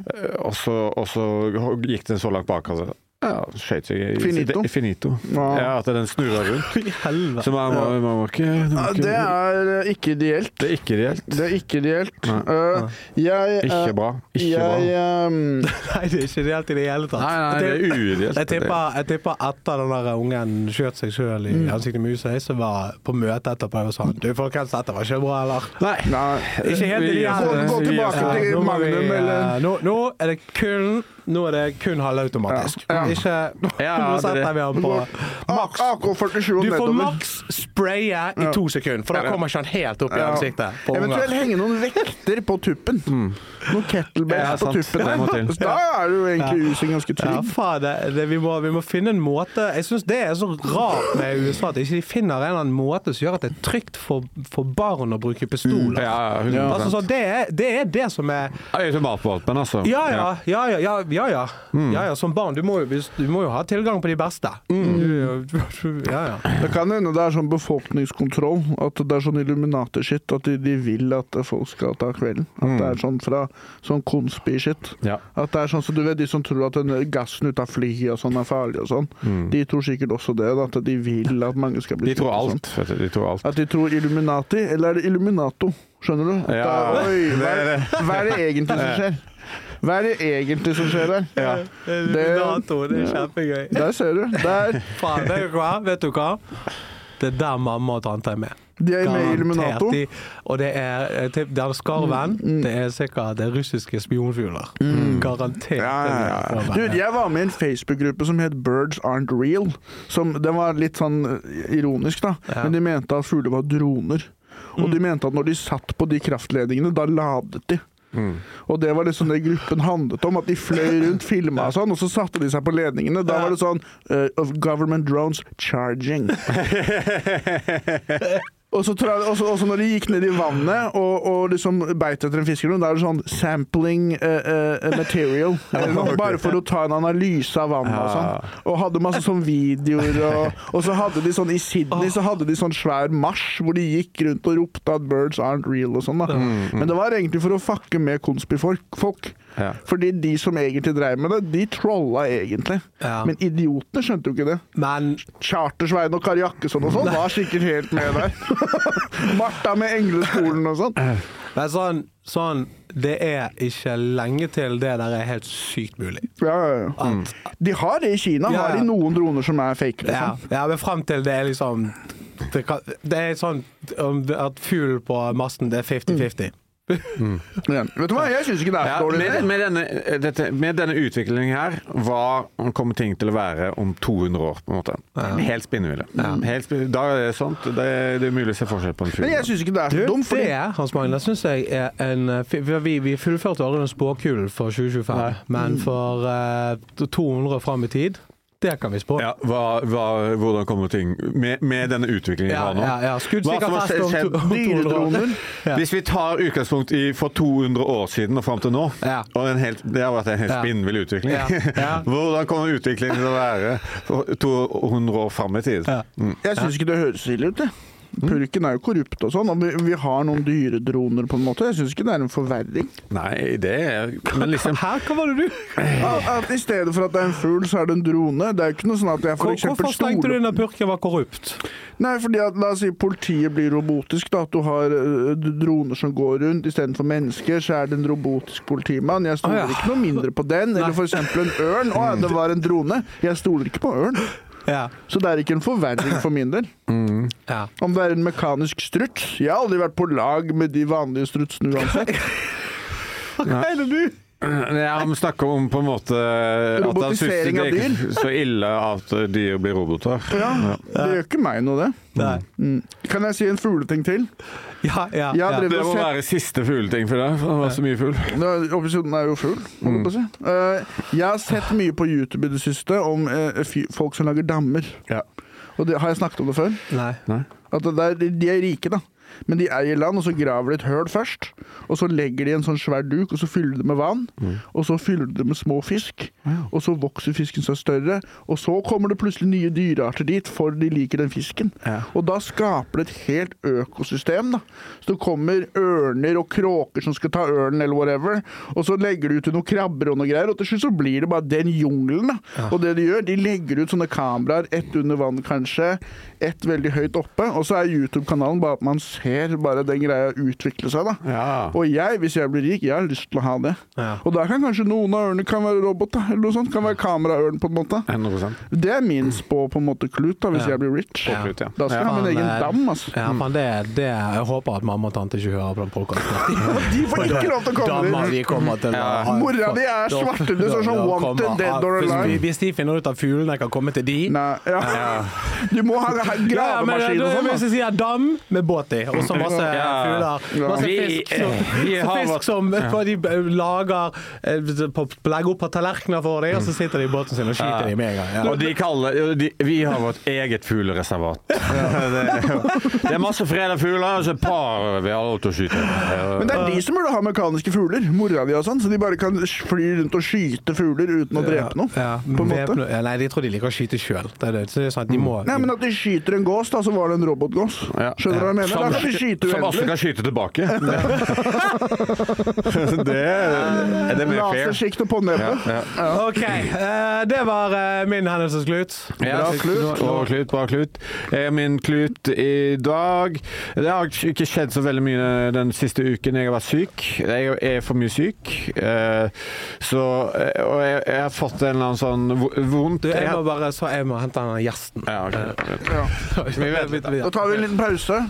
og så, og så gikk den så langt bak, altså. Ja, skjøt seg i finito. I finito. Ja. Ja, at den snurrer rundt. Så man må, man må ikke... Man må ikke ja, det er ikke ideelt. Det er ikke ideelt. Det er ikke ideelt. Uh, jeg, uh, ikke bra. Ikke jeg, bra. Um, nei, det er ikke ideelt i det hele tatt. Nei, nei, det er uideelt. Jeg tipper, jeg tipper etter den der ungen skjøt seg selv i ansiktet med huset, så var på møte etterpå og sa han, du folkens, dette var ikke bra, eller? Nei. nei. Ikke helt ideelt. Gå, gå tilbake ja, til Magnum, vi, eller? Nå, nå er det kun, nå er det kun halvautomatisk. Ja. Ja. Ikke ja, nå setter vi han på maks. A K førtisju du får maks spraye i to sekunder, for da kommer ikke han helt opp i ansiktet. Eventuelt henge noen vekter på tuppen. Mm. Noen kettlebells på tuppen. Ja, da er du egentlig using ganske trygg. Ja, faen, det, det, vi, må, vi må finne en måte. Jeg synes det er så rart med U S A at de ikke finner en eller annen måte som gjør at det er trygt for, for barn å bruke pistoler. Mm. Ja, ja, altså, så det, er, det er det som er automatvåpen, altså. Ja, ja, ja, ja, ja, ja, ja. Mm. ja, ja. Som barn, du må, jo, du må jo ha tilgang på de beste. Mm. Du, ja, ja. Det kan hende det er sånn befolkningskontroll, at det er sånn Illuminati-shit, at de, de vil at folk skal ta kvelden. At mm. det er sånn fra sånn conspi-shit. Ja. At det er sånn, så du vet, de som tror at den gassen ut av flyet og sånn er farlig og sånn, mm. de tror sikkert også det, at de vil at mange skal bli de tror alt, sånn. De tror alt. At de tror Illuminati, eller er det Illuminato? Skjønner du? At ja. Da, oi, hva, er, hva er det egentlig som skjer? Hva er det egentlig som skjer der? Ja. Det, Illuminato, det er kjempegøy. Der ser du. Der. Faen, vet du hva? Vet du hva? Det er der mamma og tante er med. De er med i Illuminato. De, og det er, det er skarven, mm, mm. det er sikkert det russiske spionfugler. Mm. Garantert. Ja, ja, ja. Du, jeg var med i en Facebook-gruppe som het Birds Aren't Real. Som, det var litt sånn ironisk da, ja. Men de mente at fugler var droner. Og mm. de mente at når de satt på de kraftledningene, da ladet de. Mm. Og det var liksom det gruppen handlet om, at de fløy rundt, filmet og sånn, og så satte de seg på ledningene. Da var det sånn uh, of government drones charging. Og så tror jeg, også, også når de gikk ned i vannet og, og liksom beit etter en fiskegrunn, da er det sånn sampling uh, uh, material, noe, bare for å ta en analyse av vannet og sånn. Og hadde masse sånn videoer, og, og så hadde de sånn, i Sydney så hadde de sånn svær marsj, hvor de gikk rundt og ropte at birds aren't real og sånn da. Mm, mm. Men det var egentlig for å fucke med konspifolk. Ja. Fordi de som egentlig drev med det, de trolla egentlig. Ja. Men idiotene skjønte jo ikke det. Men Chartersveien og Kari Jakkesson og sånn var sikkert helt med der. Martha med Engleskolen og sånn. Men sånn, sånn, det er ikke lenge til det der er helt sykt mulig. Ja, ja, ja. At, de har det i Kina, ja, har de noen droner som er fake, liksom. Ja, ja, men frem til det er liksom, det, kan, det er sånn at fugl på masten, det er femti femti. Mm. Ja. Vet du hva, jeg synes ikke det er ja, dårlig. Med, med, denne, dette, med denne utviklingen her, hva kommer ting til å være om to hundre år, på en måte? Ja. Helt spinnville. Ja. Helt spinnville. Da er det sånt, det er, det er mulig å se forskjell på en film. Men jeg synes ikke det er så dumt. Det er, Hans Magne, synes jeg er en... Vi, vi fullførte aldri en spåkul for tjue tjuefem, Nei. Men for uh, to hundre frem i tid, Det kan vi spå. Ja, hva, hva, hvordan kommer ting med, med denne utviklingen vi Ja, har nå? ja, ja. Skudd Hva sikkert som har fest om skjedd- to- om to hundre år. Dyredroner. Ja. Hvis vi tar utgangspunkt i for to hundre år siden og frem til nå, Ja. og en helt, det har vært en helt Ja. spinnvill utvikling, Ja. Ja. hvordan kommer utviklingen til å være for to hundre år frem i tid? Ja. Mm. Jeg syns ikke det høres ille ut, det. Purken er jo korrupt og sånn, og vi, vi har noen dyredroner på en måte. Jeg syns ikke det er en forverring. Nei, det er Men liksom Her, hva var det du? At, at I stedet for at det er en fugl, så er det en drone. Det er jo ikke noe sånn at jeg for Hvor- eksempel Hvorfor tenkte du stoler inn at purken var korrupt? Nei, fordi at, la oss si politiet blir robotisk, da. At du har uh, droner som går rundt. Istedenfor mennesker, så er det en robotisk politimann. Jeg stoler Å, ja. ikke noe mindre på den. Eller for eksempel en ørn. Å, ja, det var en drone. Jeg stoler ikke på ørn. Ja. Så det er ikke en forverring for min del. Ja. Om det er en mekanisk struts. Jeg har aldri vært på lag med de vanlige strutsene uansett. Hva er det du? Ja, vi snakker om på en måte at han synes Robotisering det av er ikke så ille at dyr blir roboter. Ja, det gjør ikke meg noe, det. Nei. Mm. Kan jeg si en fugleting til? Ja, ja, Jeg har ja. drevet Det og må sett være siste fugleting for deg, for det var så mye fugl. Nå, Episoden er jo full, må jeg på si. Eh, jeg har sett mye på YouTube i det siste om eh, fy- folk som lager dammer. Ja. Og det, har jeg snakket om det før? Nei. At det der, de er rike, da. Men de eier land, og så graver de et høl først. Og så legger de en sånn svær duk, og så fyller de det med vann. Og så fyller de det med små fisk. Og så vokser fisken seg større. Og så kommer det plutselig nye dyrearter dit, for de liker den fisken. Og da skaper det et helt økosystem, da. Så det kommer ørner og kråker som skal ta ørnen, eller whatever. Og så legger de ut noen krabber og noe greier, og til slutt så blir det bare den jungelen, da. Og det de gjør, de legger ut sånne kameraer, ett under vann kanskje, ett veldig høyt oppe, og så er YouTube-kanalen bare at man ser bare den greia utvikle seg, da. Ja. Og jeg, hvis jeg blir rik, jeg har lyst til å ha det. Ja. Og da kan kanskje noen av ørene kan være robot, da, eller noe sånt. Kan være kameraørn, på en måte. hundre prosent. Det er min spå, på en måte, klut, da, hvis Ja. jeg blir rich. På Klut, ja. Da skal jeg ha min Faen, egen eh, dam, altså. Ja, faen, det, det, jeg håper at mamma og tante ikke hører på den podcasten. De får ikke lov til å komme Dammer dit. de kommer til å ha- Mora di er Da- svarte, det står sånn da wanted, kommer- dead or hvis, alive. hvis de finner ut at fuglene kan komme til de Nei, ja. Du må ha, ha Ja, men gravemaskin da og sånn, hvis da. jeg sier dam med båt i, og så masse Ja. fugler, masse Vi- fisk som, vi har fisk vært- som for de lager eh, på, legger opp på tallerkener for deg, og så sitter de i båten sin og skyter de med en gang. Ja. Og de kaller de, Vi har vårt eget fuglereservat. Det, er jo- det er masse freda fugler, og så et par vi har lov til å skyte. Men det er de som burde ha mekaniske fugler, mora di og sånn, så de bare kan fly rundt og skyte fugler uten å drepe noe. Ja, på en måte. væpne- ja, nei, de tror de liker å skyte sjøl. Det er det. Så det er sånn at de må Nei, men at de skyter en gås, da, så var det en robotgås. Ja. Skjønner du hva jeg mener? Som, Da kan de skyte som også uendelig. kan skyte tilbake. det, er det mer fair? Lasersjikt og pånepe. Ja, ja. OK. eh, det var eh, min hendelsesklut. Ja, Bra klut. Bra klut, bra klut. Eh, Min klut i dag Det har ikke skjedd så veldig mye den siste uken. Jeg har vært syk. Jeg er for mye syk. Eh, Så, eh, og jeg, jeg har fått en eller annen sånn vo- vondt Du, jeg jeg må har- bare så jeg må hente den gjesten. ja, ok, ok. Ja. Vi vet litt Da tar vi en liten pause.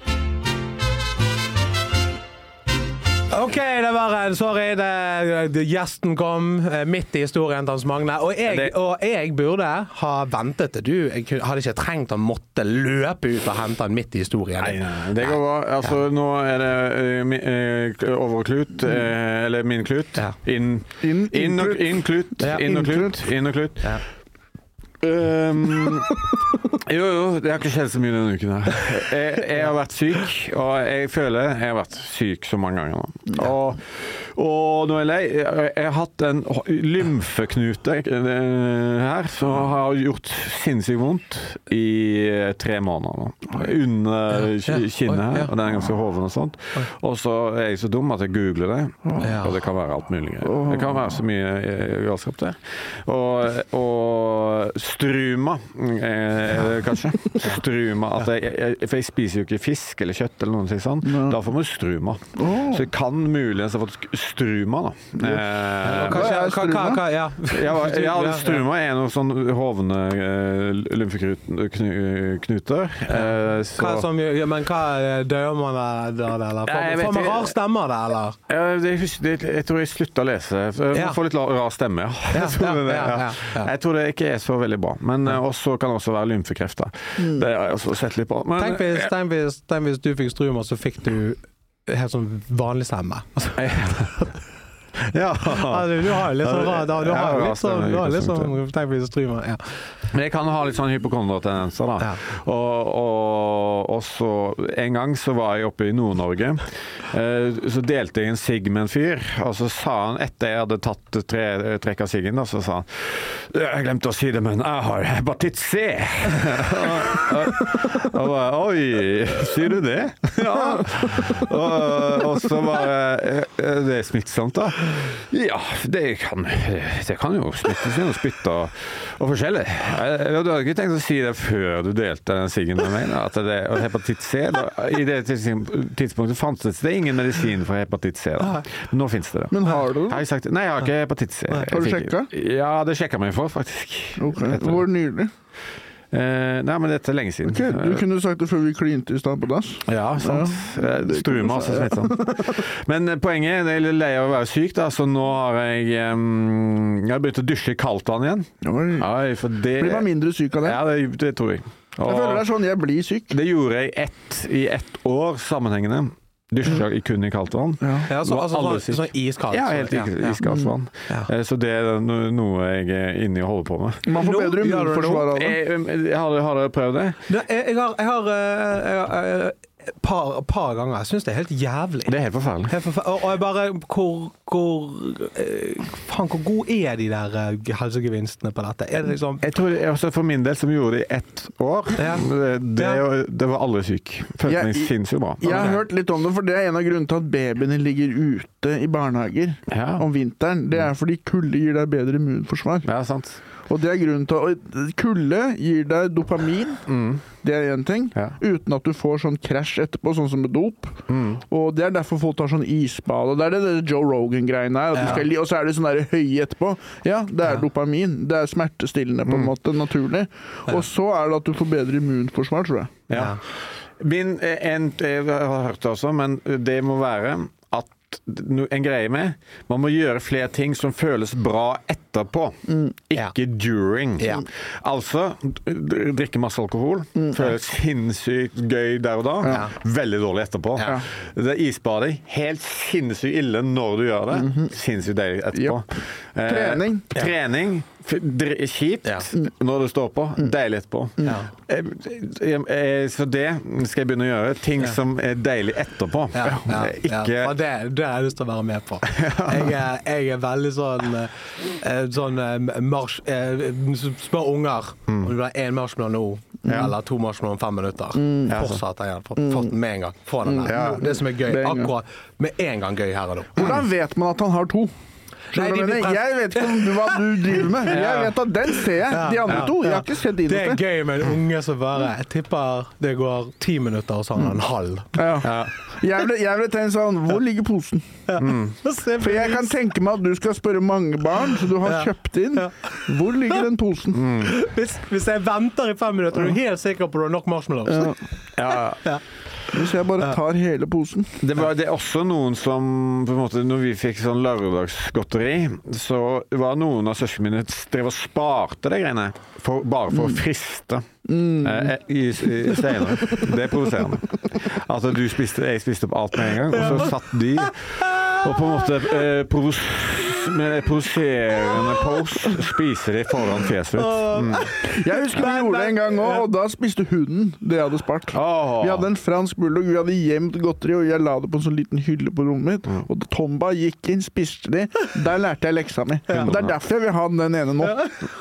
OK, det var en sorry. Det, det, gjesten kom eh, midt i historien til Hans Magne. Og jeg, Det- og jeg burde ha ventet til du Jeg kunne- hadde ikke trengt å måtte løpe ut og hente den midt i historien. Nei, nei, det går bra. Altså, nå er det eh, mi- eh, over klut, eh, eller min klut. Ja. Inn, Inn- inn, og, innklut. inn klut, Ja. inn og Innklut. klut, inn og klut. Ja. Um, jo, jo, det har ikke skjedd så mye denne uken her. Jeg, jeg har vært syk, og jeg føler jeg har vært syk så mange ganger nå. Og, og nå er jeg lei. Jeg, jeg har hatt en lymfeknute eh, her som har gjort sinnssykt vondt i tre måneder nå. Under Ja, ja. kinnet Oi, her, ja. og den er ganske hoven og sånt. Og så er jeg så dum at jeg googler det, Ja. og det kan være alt mulig. Det kan være så mye eh, galskap der. Og, og struma, eh, kanskje. Struma, at jeg, jeg, for jeg spiser jo ikke fisk eller kjøtt eller noe sånt. Da får man struma. Så jeg kan muligens ha fått sk- struma, da. Eh, Kanskje, Hva er hva, hva, hva, ja. ja, ja, struma er noen sånn hovne uh, lymfeknuter. Eh, så- Hva som, ja, men hva dør man av det, eller? Ja, jeg Får, vet får man ikke. rar stemme av det, eller? Ja, det, det, jeg tror jeg slutta å lese. For Ja. Man får litt la- rar stemme, ja. Ja, Jeg tror ja, det, ja, ja, ja. Jeg tror det ikke er så veldig bra. Men eh, også kan det også være lymfekrefter. Det har jeg også sett litt på. Men, Tenk hvis, tenk hvis, tenk hvis du fikk struma, så fikk du helt sånn vanlig stemme. Ja. Altså, du har jo litt sånn rad, du har jo litt sånn, du har litt sånn, tenk på streamer, ja. Men jeg kan ha litt sånn hypokondra-tendenser da. Ja. Og, og, og så en gang så var jeg oppe i Nord-Norge, eh, så delte jeg en sigg med en fyr, og så sa han, etter jeg hadde tatt tre trekk av siggen, da, så sa han, jeg glemte å si det, men jeg har hepatitt C. og, og bare, oi, sier du det? Ja. Og, og så bare, det er smittsomt da. Ja, det kan, det kan jo smittes gjennom spytt og, og forskjellig. Du hadde ikke tenkt å si det før du delte den siggen med meg, at det er hepatitt C. Da, I det tidspunktet fantes det ingen medisin for hepatitt C. Da. Men nå finnes det det. Men har du det? Har jeg sagt, nei, jeg har ikke hepatitt C. Har du sjekket? Ja, det sjekket meg for, faktisk. Okay. Hvor nylig? Eh, nei, men dette er lenge siden. Okay, du kunne sagt det før vi klinte i stand på dass. Ja, sant. Ja, Struma også smittsomt. Men poenget, det er litt lei av å være syk, da, så nå har jeg um, jeg har begynt å dusje i kaldt vann igjen. Oi. Oi, for det... Blir man mindre syk av det? Ja, det, det tror jeg. Og jeg føler det er sånn, jeg blir syk. Det gjorde jeg ett, i ett år sammenhengende. Dusja i kun i kaldt vann. Ja, ja så, altså sånn, sånn iskaldt. Ja, helt ja, ja. iskaldt vann. Ja. Så det er noe jeg er inne i å holde på med. Man får bedre immunforsvar av det. Jeg, jeg, har, har dere prøvd det? Jeg, jeg har... Jeg har, jeg har et par, par ganger. Jeg synes det er helt jævlig. Det er helt forferdelig. Helt forferdelig. Og jeg bare, hvor, hvor, eh, faen, hvor god er de der uh, helsegevinstene på dette? Er det liksom... Jeg tror også for min del som gjorde det i ett år, ja. det, det, ja. det var alle syk. Følte meg sinnssykt bra. Jeg har hørt litt om det, for det er en av grunnene til at babyene ligger ute i barnehager ja. om vinteren. Det er fordi kulde gir deg bedre immunforsvar. Ja, sant. Og det er grunnen til at kulde gir deg dopamin, mm. det er en ting, ja. uten at du får sånn crash etterpå, sånn som med dop. Mm. Og det er derfor folk tar sånn isbad, og det er det, det Joe Rogan-greiene her, ja. skal, og så er det sånn der høye etterpå. Ja, det er ja. dopamin, det er smertestillende på en mm. måte, naturlig. Ja. Og så er det at du får bedre immunforsvar, tror jeg. Ja. Min, en, jeg har hørt det også, men det må være at en greie med, man må gjøre flere ting som føles bra etterpå, mm. ikke ja. during. Ja. Altså, drikke masse alkohol, mm. føles sinnssykt gøy der og da, ja. veldig dårlig etterpå. Ja. Det er isbadet, helt sinnssykt ille når du gjør det, mm-hmm. sinnssykt deilig etterpå. Yep. Eh, trening. Trening. Kjipt ja. når det står på, deilig etterpå. Ja. Så det skal jeg begynne å gjøre. Ting ja. som er deilig etterpå. Ja. Ja. Ikke... Ja. Det, det har jeg lyst til å være med på. Jeg er, jeg er veldig sånn sånn mars, spør unger mm. om det blir en marshmallow nå ja. eller to marshmallow om fem minutter. Mm. Fortsatt jeg har fått, fått den med en gang. Få den der. Ja. Det som er gøy, akkurat med en gang gøy her og nå. Hvordan vet man at han har to? Nei, de jeg vet ikke om hva du driver med. Jeg vet at den ser jeg. De andre ja, to, jeg har ikke sett inn. Det er gøy med en unge som bare, jeg tipper det går ti minutter og sånn en halv. Ja. Ja. Jeg vil, jeg vil tenke sånn, hvor ligger posen? Ja. Mm. For jeg kan tenke meg at du skal spørre mange barn, så du har kjøpt inn. Hvor ligger den posen? Mm. Hvis, hvis jeg venter i fem minutter, er du helt sikker på at du har nok marshmallows? Ja. Ja. Ja. Hvis jeg bare tar hele posen. Det var det også noen som, på en måte, når vi fikk sånn lørdagsgodteri, så var noen av søskene mine drev og sparte det greiene, for, bare for å friste. Mm. Eh, i, i senere. Det er provoserende. Altså, du spiste, jeg spiste opp alt med en gang, og så satt de og på en måte eh, provos med provoserende pose spiser de foran fjeset ut. Mm. Jeg husker vi gjorde det en gang også, og da spiste hunden det jeg hadde spart. Oh. Vi hadde en fransk bulldog, vi hadde gjemt godteri, og jeg la det på en sånn liten hylle på rommet mitt, mm. og Tomba gikk inn, spiste de, der lærte jeg leksa mi. Og det er derfor jeg vil ha den ene nå.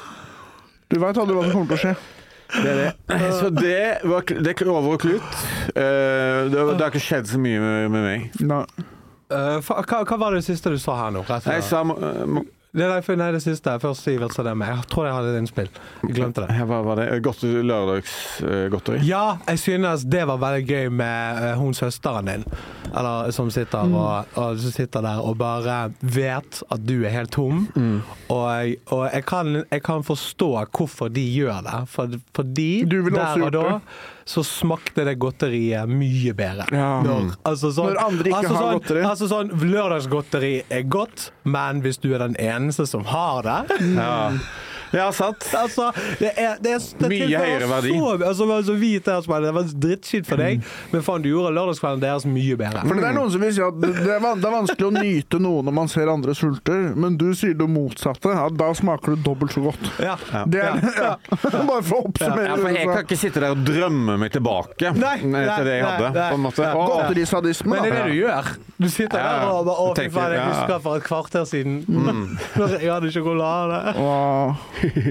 Du vet aldri hva som kommer til å skje. Det er det. Så det var det er over og klutt. Uh, det, det har ikke skjedd så mye med, med meg. Nei. Uh, hva, hva var det siste du sa her nå? Jeg sa... Uh, Det er nei, det siste. Først Sivert sa det med. Jeg tror jeg hadde et innspill. Jeg glemte det. Hva var det? Godt lørdagsgodteri? Ja, jeg synes det var veldig gøy med uh, hun søsteren din. Eller som sitter, mm. og, og sitter der og bare vet at du er helt tom. Mm. Og, jeg, og jeg, kan, jeg kan forstå hvorfor de gjør det. For, fordi der og da så smakte det godteriet mye bedre. Ja. Når, altså sånn, Når andre ikke altså har sånn, godteri. Altså sånn, lørdagsgodteri er godt, men hvis du er den eneste som har det, ja. Ja, sant. Altså, det er, det er, det Mye høyere verdi. Så, altså, så hvit der, det var drittskitt for deg, men faen, du gjorde lørdagskvelden deres mye bedre. For det er noen som vil si at det er, van- det er vanskelig å nyte noe når man ser andre sulter, men du sier det motsatte, at da smaker det dobbelt så godt. Ja. Det er, ja. Bare for å oppsummere. Ja, for jeg kan ikke sitte der og drømme meg tilbake Nei, nei, til det jeg hadde, nei, nei. på en måte. Ja. Åh. Godterisadisme, Men det er da. det du gjør. Du sitter Ja, der og bare, å, fy tenker, faen, jeg ja. husker for et kvarter siden, Mm. når jeg hadde sjokolade. Åh.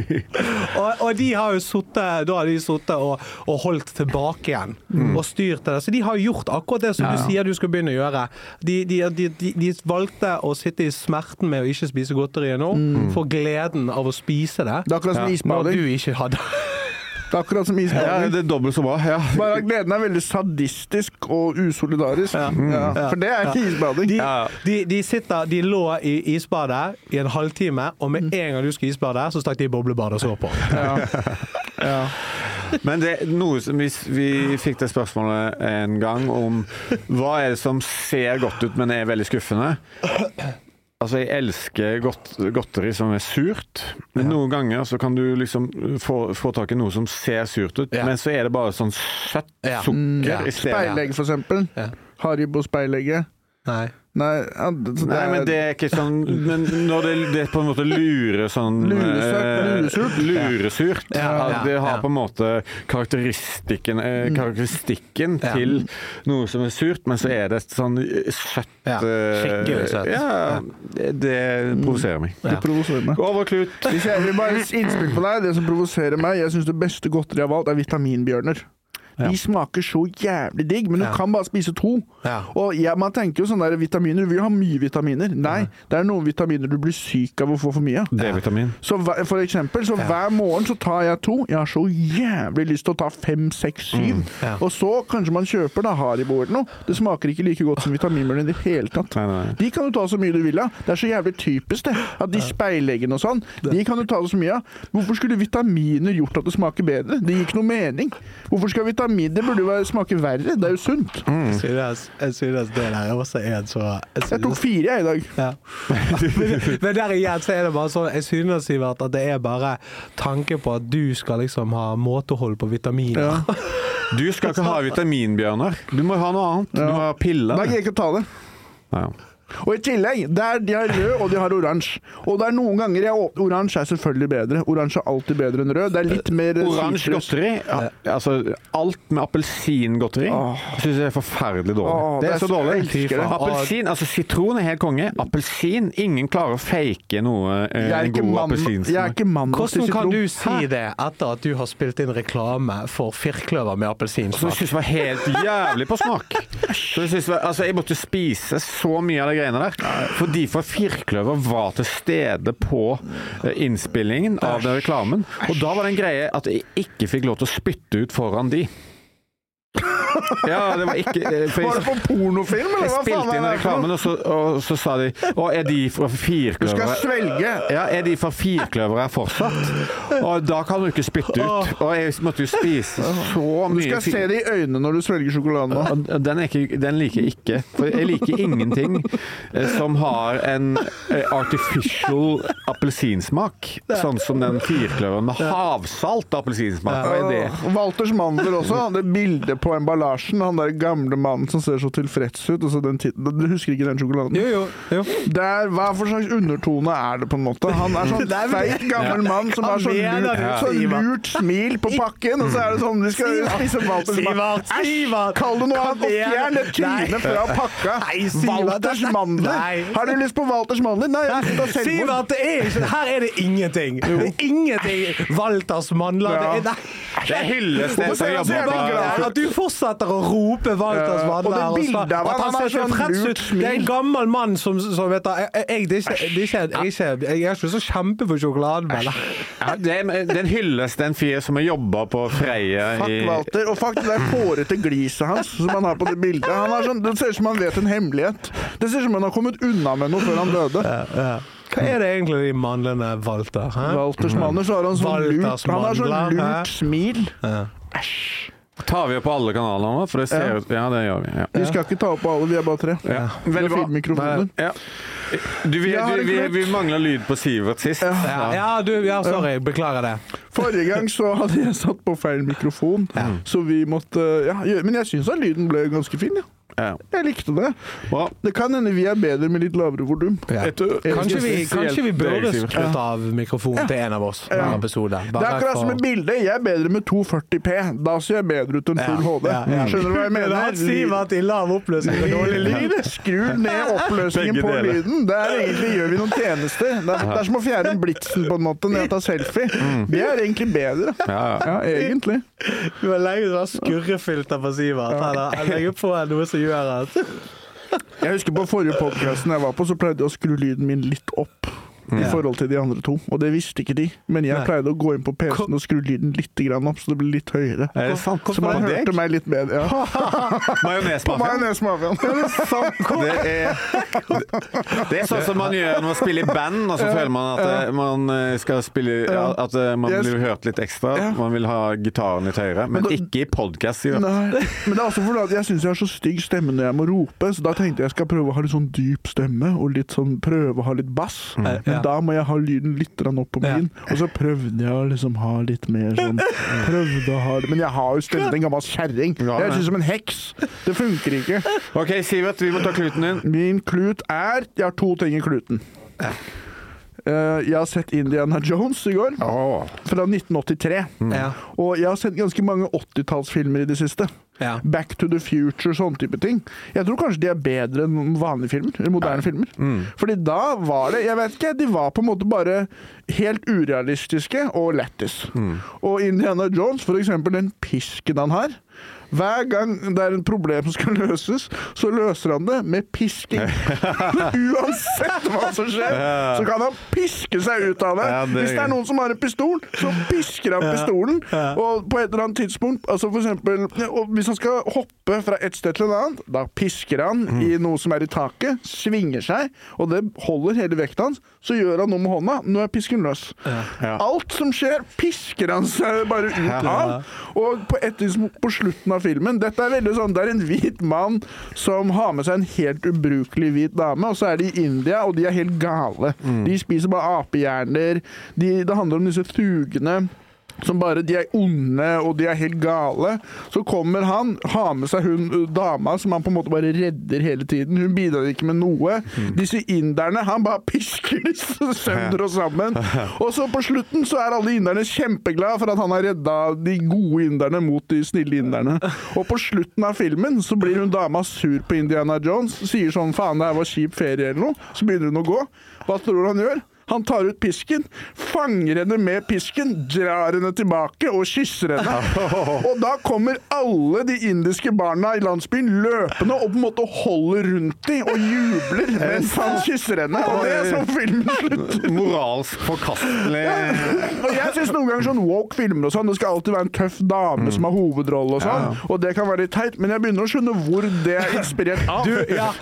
Og, og de har jo suttet, da har de suttet og, og holdt tilbake igjen, Mm. og styrt det. Så de har gjort akkurat det som du sier du skal begynne å gjøre. De, de, de, de, de valgte å sitte i smerten med å ikke spise godteriet nå, for gleden av å spise det, Det er akkurat som når isbading. du ikke hadde. Det er akkurat som Ja, isbading. det er dobbelt så bra, ja. Bare at gleden er veldig sadistisk og usolidarisk. Ja. For det er ikke isbading. De, Ja. de, de sitter, de lå i isbadet i en halvtime, og med en gang du skal isbade, så stakk de i boblebadet og så på. Ja. Ja. Men det er noe som vi, vi fikk det spørsmålet en gang om hva er det som ser godt ut, men er veldig skuffende? Altså, jeg elsker godt, godteri som er surt, men noen ganger så kan du liksom få, få tak i noe som ser surt ut, Ja. men så er det bare sånn søtt Ja. sukker Ja. i stedet. Speilegg, for eksempel. Ja. Haribo speilegget. Nei. Nei, ja, det, det Nei, men det er ikke sånn Men når det, det er på en måte lure sånn Luresørt, eh, luresurt. Luresurt. Ja, ja, det har ja. på en måte karakteristikken, eh, karakteristikken Ja. til noe som er surt, men så er det sånn søtt Ja, eh, skikkelig søtt. Ja, det, det provoserer meg. Det provoserer meg. Over klut. Hvis jeg vil bare innspill på deg, det som provoserer meg, jeg synes det beste godteri jeg har valgt er vitaminbjørner. De smaker så jævlig digg, men du Ja. kan bare spise to. Ja. Og ja, man tenker jo sånn der vitaminer, du vil jo ha mye vitaminer. Nei, det er noen vitaminer du blir syk av å få for mye av. D-vitamin. Så hver- for eksempel, så hver morgen så tar jeg to. Jeg har så jævlig lyst til å ta fem, seks, syv. Ja. Og så kanskje man kjøper da Haribo eller noe. Det smaker ikke like godt som vitaminbjørner i det hele tatt. Nei, nei. De kan du ta så mye du vil av. Det er så jævlig typisk det. At de speileggene og sånn, de kan du ta så mye av. Hvorfor skulle vitaminer gjort at det smaker bedre? Det gir ikke noe mening. Hvorfor skal vitaminer, det burde jo være- smake verre. Det er jo sunt. Jeg synes, jeg synes det der også er en så... Jeg, Jeg tok synes, fire jeg i dag. ja. men, men der igjen så er det bare sånn, jeg synes Sivert, at det er bare tanke på at du skal liksom ha måtehold på vitaminer. Ja. Du skal ikke ha vitaminbjørner. Du må ha noe annet. Du må ha piller. Da gidder jeg ikke å ta det. Ja. Og i tillegg, der de har rød og de har oransje. Og det er noen ganger jeg åpner oransje er selvfølgelig bedre. Oransje er alltid bedre enn rød. Det er litt mer Oransje sitrus. godteri, ja, altså alt med appelsingodteri, synes jeg er forferdelig dårlig. Åh, det er det er så så- dårlig. jeg elsker det. Appelsin, altså sitron er helt konge. Appelsin, ingen klarer å fake noe eh, Jeg er en ikke god mann, jeg er appelsinsmak. ikke mann til Hvordan kan sitron. du si det etter at du har spilt inn reklame for firkløver med Så jeg appelsinsmak? synes det var helt jævlig på smak. Så jeg, synes det var, altså, jeg måtte spise så mye av de greiene der. Fordi for firkløver var til stede på eh, innspillingen av den reklamen. Og da var det en greie at jeg ikke fikk lov til å spytte ut foran de. Ja, det var ikke eh, for Var det jeg, på pornofilm, eller jeg hva faen spilte inn er det for reklamen, noe? og så, og så sa de Å, er de fra Du skal firkløvere svelge. Ja, er de fra firkløvere fortsatt? Og da kan du ikke spytte ut. Og jeg måtte jo spise så Du mye skal fi- se det i øynene når du svelger sjokoladen nå. og Den, er ikke, den liker jeg ikke. For jeg liker ingenting eh, som har en eh, artificial appelsinsmak. Sånn som den firkløveren med havsalt appelsinsmak. Hva er det? Åh, Walters mandler også. Det bildet på emballasjen. Han der gamle mannen som ser så tilfreds ut. Og så den tiden. Du husker ikke den sjokoladen? Jo, jo, jo. Der, hva for slags undertone er det på en måte? Han er sånn Nei, men- feit gammel mann som Hva har så mener lurt, du, så Sivert? lurt smil på pakken, og så er det sånn de skal spise Walters mandler. Sivert, Sivert! Kall det noe Kom annet og igjen. fjern det trynet fra pakka. Nei, Sivert, Walters dette- mandler. Nei. Har du lyst på Walters mandler? Nei, jeg har lyst til å ta selvmord. Sivert, det er ikke Her er det ingenting. Det er ingenting Walters mandler. Ja. Det er, nei. Det hylles det Hvorfor som er han så jobber jævla på glad? At du fortsetter å rope Walters Ja, og det mandler bildet av at han, han han har ser sånn tilfreds lurt ut. Det er en smil. gammel mann som, som vet du, jeg, jeg, det er ikke, det er ikke, jeg, er ikke, jeg er ikke så kjempe for sjokoladen, men Ja, det er- Den hylles det en fyr som har jobba på Freia Fuck i Walter. Og faktisk det er hårete gliset hans som han har på det bildet. Han har sånn, det ser ut som han vet en hemmelighet. Det ser ut som han har kommet unna med noe før han døde. hva er det egentlig de mandlene Walter? Hæ? Walters mandler, så har han sånn Walters lurt Han har sånn mandler, hæ? lurt smil. Ja. Æsj. Tar vi opp på alle kanalene, for det ser Ja. ut... Ja, det gjør vi. Ja. Vi skal ikke ta opp på alle, vi er bare tre. Ja. Vi har Veldig bra. filmmikrofoner. Ja. Du, vi, Jeg har du, en vi, klutt. vi mangler lyd på Sivert sist. Ja, ja, du, ja, sorry, beklager det. Forrige gang så hadde jeg satt på feil mikrofon, så vi måtte ja, gjøre, men jeg synes at lyden ble ganske fin, ja. Ja. Jeg likte det. Bra. Det kan hende vi er bedre med litt lavere volum. Ja. Kanskje vi, kanskje vi burde skrutt av mikrofonen til en av oss i en episode. Det er akkurat som et bilde. Jeg er bedre med to førti p. Da ser jeg bedre ut enn full H D. Ja, ja. Skjønner du hva jeg mener? La oss si at i lav oppløsning med dårlig lyd. Skru ned oppløsningen Begge på deler. lyden. Det er egentlig gjør vi noen tjenester. Det er, det er som å fjerne blitsen på en måte når jeg tar selfie. Det er egentlig bedre. Ja, ja. Ja, egentlig. Du har legget sånn skurrefilter på Sivert. Eller jeg legger på noe som gjør at Jeg husker på forrige podcasten jeg var på, så pleide jeg å skru lyden min litt opp i forhold til de andre to, og det visste ikke de. Men jeg Nei. pleide å gå inn på P C-en og skru lyden litt grann opp, så det ble litt høyere. Er det sant? Så man På hørte deg? meg litt bedre. Ja. På Majonesmafiaen? majonesmafiaen. Det er, det er sånn som man gjør når man spiller i band, og så føler man at eh, man eh, skal spille ja, At eh, man Yes. blir hørt litt ekstra. Ja. Man vil ha gitaren litt høyere, men da- ikke i podcast. Sier. Nei, men det er også fordi at jeg synes jeg har så stygg stemme når jeg må rope, så da tenkte jeg jeg skal prøve å ha litt sånn dyp stemme, og litt sånn prøve å ha litt bass. Men Ja. da må jeg ha lyden litt grann opp på min, og så prøvde jeg å liksom ha litt mer sånn, prøvde å ha det, men jeg har jo stemmen en gammel kjerring. Ja, Jeg ja. synes som en heks. Det funker ikke. OK, Sivert, vi må ta kluten din. Min klut er, jeg har to ting i kluten. Eh, jeg har sett Indiana Jones i går, fra nitten åttitre. Ja. Og jeg har sett ganske mange åttitallsfilmer i det siste. Ja. Back to the Future, sånne type ting. Jeg tror kanskje de er bedre enn vanlige filmer, eller moderne filmer. Fordi da var det, jeg vet ikke, de var på en måte bare helt urealistiske og lættis. Og Indiana Jones, for eksempel den pisken han har, hver gang det er en problem som skal løses, så løser han det med pisking. Uansett hva som skjer, så kan han piske seg ut av det. Ja, det er Hvis det er gøy. noen som har en pistol, så pisker han pistolen. Og på et eller annet tidspunkt, altså for eksempel, og hvis han skal hoppe fra et sted til en annet, da pisker han i noe som er i taket, svinger seg, og det holder hele vekta hans, så gjør han noe med hånda. Nå er pisken løs. Ja. Alt som skjer, pisker han seg bare ut av. Og på et tidspunkt på slutten av filmen, dette er veldig sånn, det er en hvit mann som har med seg en helt ubrukelig hvit dame, og så er de i India, og de er helt gale. De spiser bare apehjerner. De, det handler om disse fugene som bare, de er onde, og de er helt gale. Så kommer han, har med seg hun dama, som han på en måte bare redder hele tiden. Hun bidrar ikke med noe. Disse inderne, han bare pisker disse sønder og sammen. Og så på slutten så er alle inderne kjempeglade for at han har reddet de gode inderne mot de snille inderne. Og på slutten av filmen så blir hun dama sur på Indiana Jones, sier sånn, faen, det her var kjip ferie eller noe. Så begynner hun å gå. Hva tror du han gjør? Han tar ut pisken, fanger henne med pisken, drar henne tilbake og kysser henne. Og da kommer alle de indiske barna i landsbyen løpende og på en måte holder rundt dem og jubler mens han kysser henne. Og det er sånn filmen slutter. Moralsk forkastelig. Og jeg synes noen ganger sånn woke filmer og sånn, det skal alltid være en tøff dame som har hovedrolle og sånn, og det kan være litt teit, men jeg begynner å skjønne hvor det er inspirert av. Du, ja.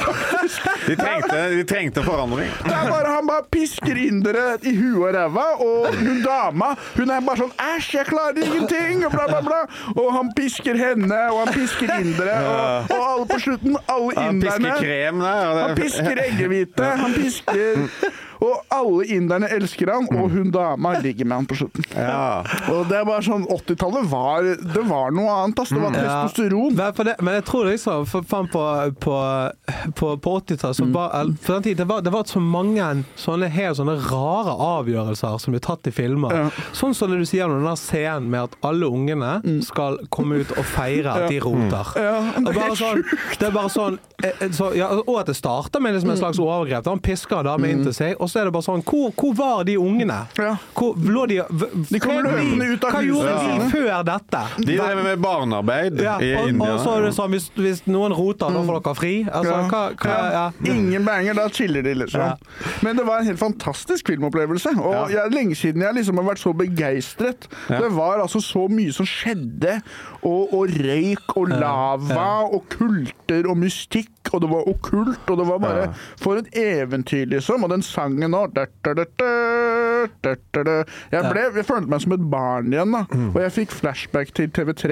De trengte, de trengte forandring. Det er bare han bare pisker indere i huet og ræva, og hun dama, hun er bare sånn, æsj, jeg klarer ingenting, og bla bla bla, og han pisker henne, og han pisker indere, og, og alle på slutten, alle Han inderne, pisker krem der. og det- han pisker eggehvite, han pisker, og alle inderne elsker han, og hun dama ligger med han på slutten. Ja. Og det er bare sånn, åttitallet var, det var noe annet, ass. Det var testosteron. Men, for det, men jeg tror liksom for faen på, på, på, på åttitallet så var, eller, for den tid, det, var, det var så mange sånne helt sånne rare avgjørelser som ble tatt i filmer. Ja. Sånn som det du sier når den der scenen med at alle ungene skal komme ut og feire at de roter. Ja, Og det er bare helt sånn, det er bare sånn eh, eh, så, ja, og at det starter med liksom en slags overgrep. Da han pisker en dame inn til seg, og så er det bare sånn, hvor, hvor var de ungene? Ja. Hvor, lå de, v, De kommer hva- løpende ut av Hva gjorde huset. de før dette? De drev med barnearbeid Ja, i og, India. og så er det sånn, hvis, hvis noen roter, da får dere fri. Altså, Ja. hva, hva, ja. Ingen banger, da chiller de liksom. Ja. Men det var en helt fantastisk filmopplevelse, og jeg, lenge siden jeg liksom har vært så begeistret. Ja. Det var altså så mye som skjedde, og, og røyk og lava og kulter og mystikk, og det var okkult, og det var bare for et eventyr liksom, og den sangen nå da, da, da, da, da, da, da. Jeg ble, jeg følte meg som et barn igjen da, og jeg fikk flashback til T V tre,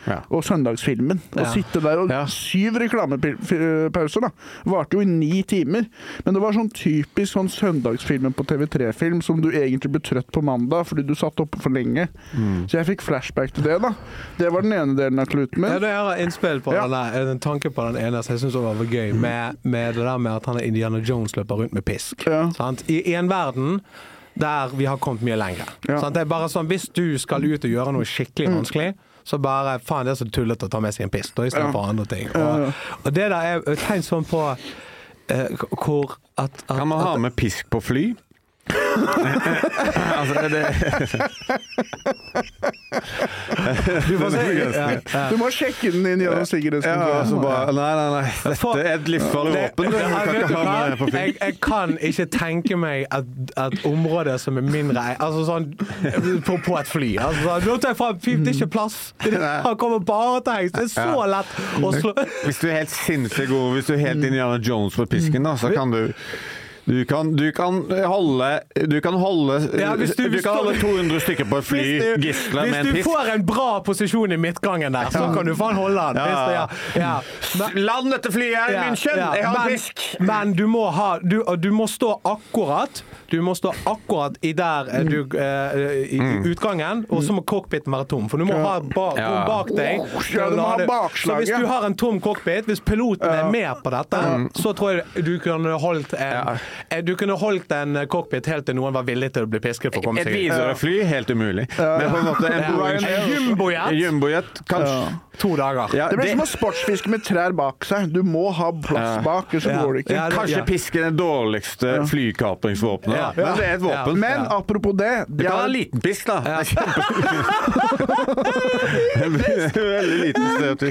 Ja. og søndagsfilmen. Og Ja. sitte der, og Ja. syv reklamepauser da, varte jo i ni timer. Men det var sånn typisk sånn søndagsfilmen på T V tre-film som du egentlig ble trøtt på mandag fordi du satt oppe for lenge. Mm. Så jeg fikk flashback til det da. Det var den ene delen av kluten min. Ja, det er innspill på Ja. den der, en tanke på den ene som jeg synes også var gøy, med, med det der med at han er Indiana Jones løper rundt med pisk. Ja. Sant? I, I en verden der vi har kommet mye lenger. Ja. Sant? Det er bare sånn, hvis du skal ut og gjøre noe skikkelig vanskelig, så bare, faen, det er så tullet å ta med seg en pisk, da, i stedet Ja. for andre ting. Og, og det der er et tegn sånn på eh, hvor at, at Kan man ha at- med pisk på fly? altså, er det Du får se. Ja, ja. Du må sjekke den inn gjennom Ja, sikkerhetskontrollen. altså bare, nei, nei, nei. Dette For- er et livsfarlig Det- våpen. Du Ja, kan vet ikke du ha hva? med det på fly. Jeg, jeg kan ikke tenke meg at, at området som er mindre Altså sånn på, på et fly. Altså, sånn, nå tar jeg frem, fy, det er ikke plass. Det, han kommer bare til hengst. Det er så Ja. lett å slå Hvis du er helt sinnssykt god, hvis du er helt Indiana Jones på pisken, da, så kan du Du kan, du kan holde Du kan holde Ja, hvis du- Du kan holde to hundre stykker på et fly, Hvis du, gisler med hvis en du pisk. får en bra posisjon i midtgangen der, så kan du faen holde den. Ja. Hvis det, ja, ja. Men- Land dette flyet her, Ja, München! ja. Jeg har en Men- pisk! Men du må ha du, du må stå akkurat Du må stå akkurat i der eh, du, eh, i, i utgangen, og så må cockpiten være tom. For du må ha ba, Ja. bak deg. Ja, du må ha Så bakslaget. hvis du har en tom cockpit, hvis piloten er med på dette, så tror jeg du kunne holdt en, eh, du kunne holdt en cockpit helt til noen var villig til å bli pisket for å komme Et seg inn. Widerøe-fly, helt umulig. Men på en måte en Ja. Boeing En jumbojet. En jumbojet, kanskje. To dager. Ja, Det blir det- som å sportsfiske med trær bak seg. Du må ha plass Ja. bak, ellers så Ja. går det ikke. Ja, det- Kanskje pisken er det dårligste flykapringsvåpenet, da. Ja. Men det er et våpen. Ja. Men apropos det, Du de kan ha har, en liten pisk, da. Veldig liten stereotyp.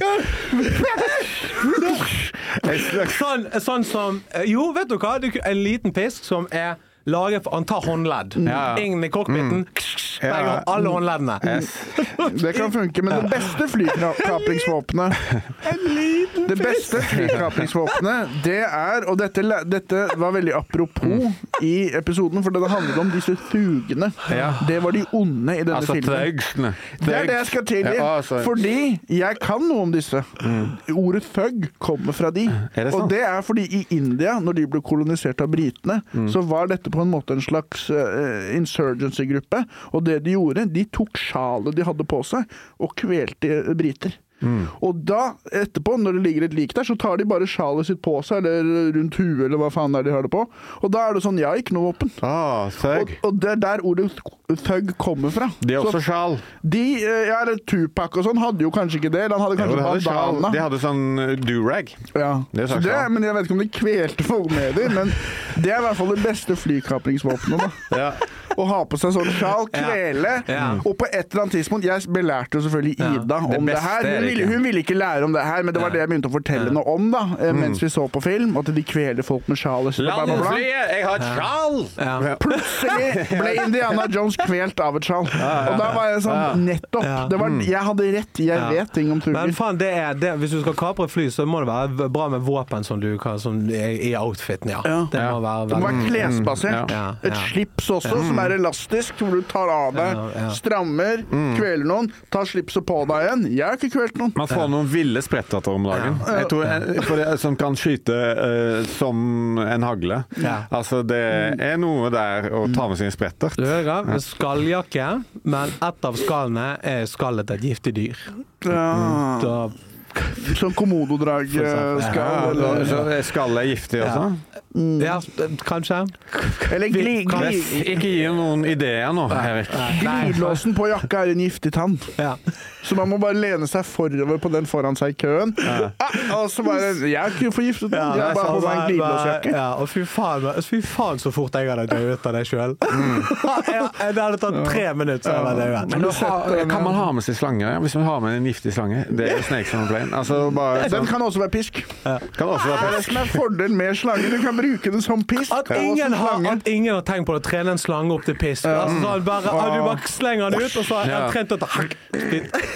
En slags Sånn, sånn som Jo, vet du hva? Det er En liten pisk som er laget for Han tar håndledd. Ja. Inn i cockpiten. Ja. Begge alle håndleddene. det kan funke, men det beste flykapringsvåpenet Det beste flykapringsvåpenet, det er Og dette, dette var veldig apropos i episoden, for det handler om disse thugene. Ja. Det var de onde i denne Altså filmen. trøgsene. Det er det jeg skal tilgi. Ja, altså. Fordi jeg kan noe om disse. Ordet thug kommer fra de. Er det sant? Og det er fordi i India, når de ble kolonisert av britene, så var dette på en måte en slags uh, insurgency-gruppe. Og det de gjorde, de tok sjalet de hadde på seg, og kvelte briter. Og da, etterpå, når det ligger et lik der, så tar de bare sjalet sitt på seg, eller rundt huet, eller hva faen det er de har det på. Og da er det sånn, ja, ikke noe våpen. Ah, Og, thug. og det er der ordet thug kommer fra. De er Så også sjal. de, eh, ja, eller Tupac og sånn, hadde jo kanskje ikke det. Han hadde Jo, kanskje de hadde sjal. bandana. De hadde sånn uh, do-rag. Ja. Det er Så slags det, sjal. men jeg vet ikke om de kvelte folk med dem, men det er i hvert fall det beste flykapringsvåpenet, da. Ja. Å ha på seg sånn sjal, kvele, Ja. og på et eller annet tidspunkt Jeg belært jo selvfølgelig Ida Det om det beste her. er Hun det ville, ikke. hun ville ikke lære om det her, men det var det jeg begynte å fortelle noe om da, eh, mens vi så på film, at de kveler folk med sjal. og bla, bla, bla. Landflyet! Jeg har et sjal! Ja. Plutselig ble Indiana Jones kvelt av et sjal. Og da var jeg sånn, nettopp. Det var, jeg hadde rett, jeg Ja. vet ting om Men tuger. faen, det er det. Hvis du skal kapre et fly, så må det være bra med våpen som du kan som er i outfiten, ja. Ja. Det må være Det må veldig- være klesbasert. Ja, Et ja. slips også, som er elastisk, hvor du tar av deg, Ja, ja. strammer, kveler noen, tar slipset på deg igjen. Jeg har ikke kvelt noen. Man får noen ville sprettater om dagen. Jeg tror, en- for det, som kan skyte eh, som en hagle. Ja. Altså, det er noe der å ta med seg en sprettert. Du hører, med skalljakke, men ett av skallene er skallet til et giftig dyr. Ja. Da, Sånn komododrag For eksempel. eh, Ja, skal, så, eller, så er skallet er giftig også? ja, kanskje. eller gli, Kan- gli, Ikke gi noen ideer nå, Erik. glidelåsen på jakka er en giftig tann. Ja. Så man må bare lene seg forover på den foran seg i køen. Ah, og så bare Jeg er ikke forgiftet, jeg har bare på meg en glidelåsjakke. Ja, og fy faen, fy faen så fort jeg hadde dødd av det sjøl. Det hadde tatt tre minutter, så hadde jeg dødd. Men du har, kan man ha med seg slanger? Ja? Hvis man har med en giftig slange? Det er jo snakes on a plane. Altså, bare, Den sånn, kan også være pisk. kan også Det er være det som er fordelen med slanger. Du kan bruke den som pisk. At og ingen, som har, slange. at ingen har tenkt på å trene en slange opp til pisk. Altså, sånn, bare, ah, du bare slenger den ut, og så har jeg Ja. trent etter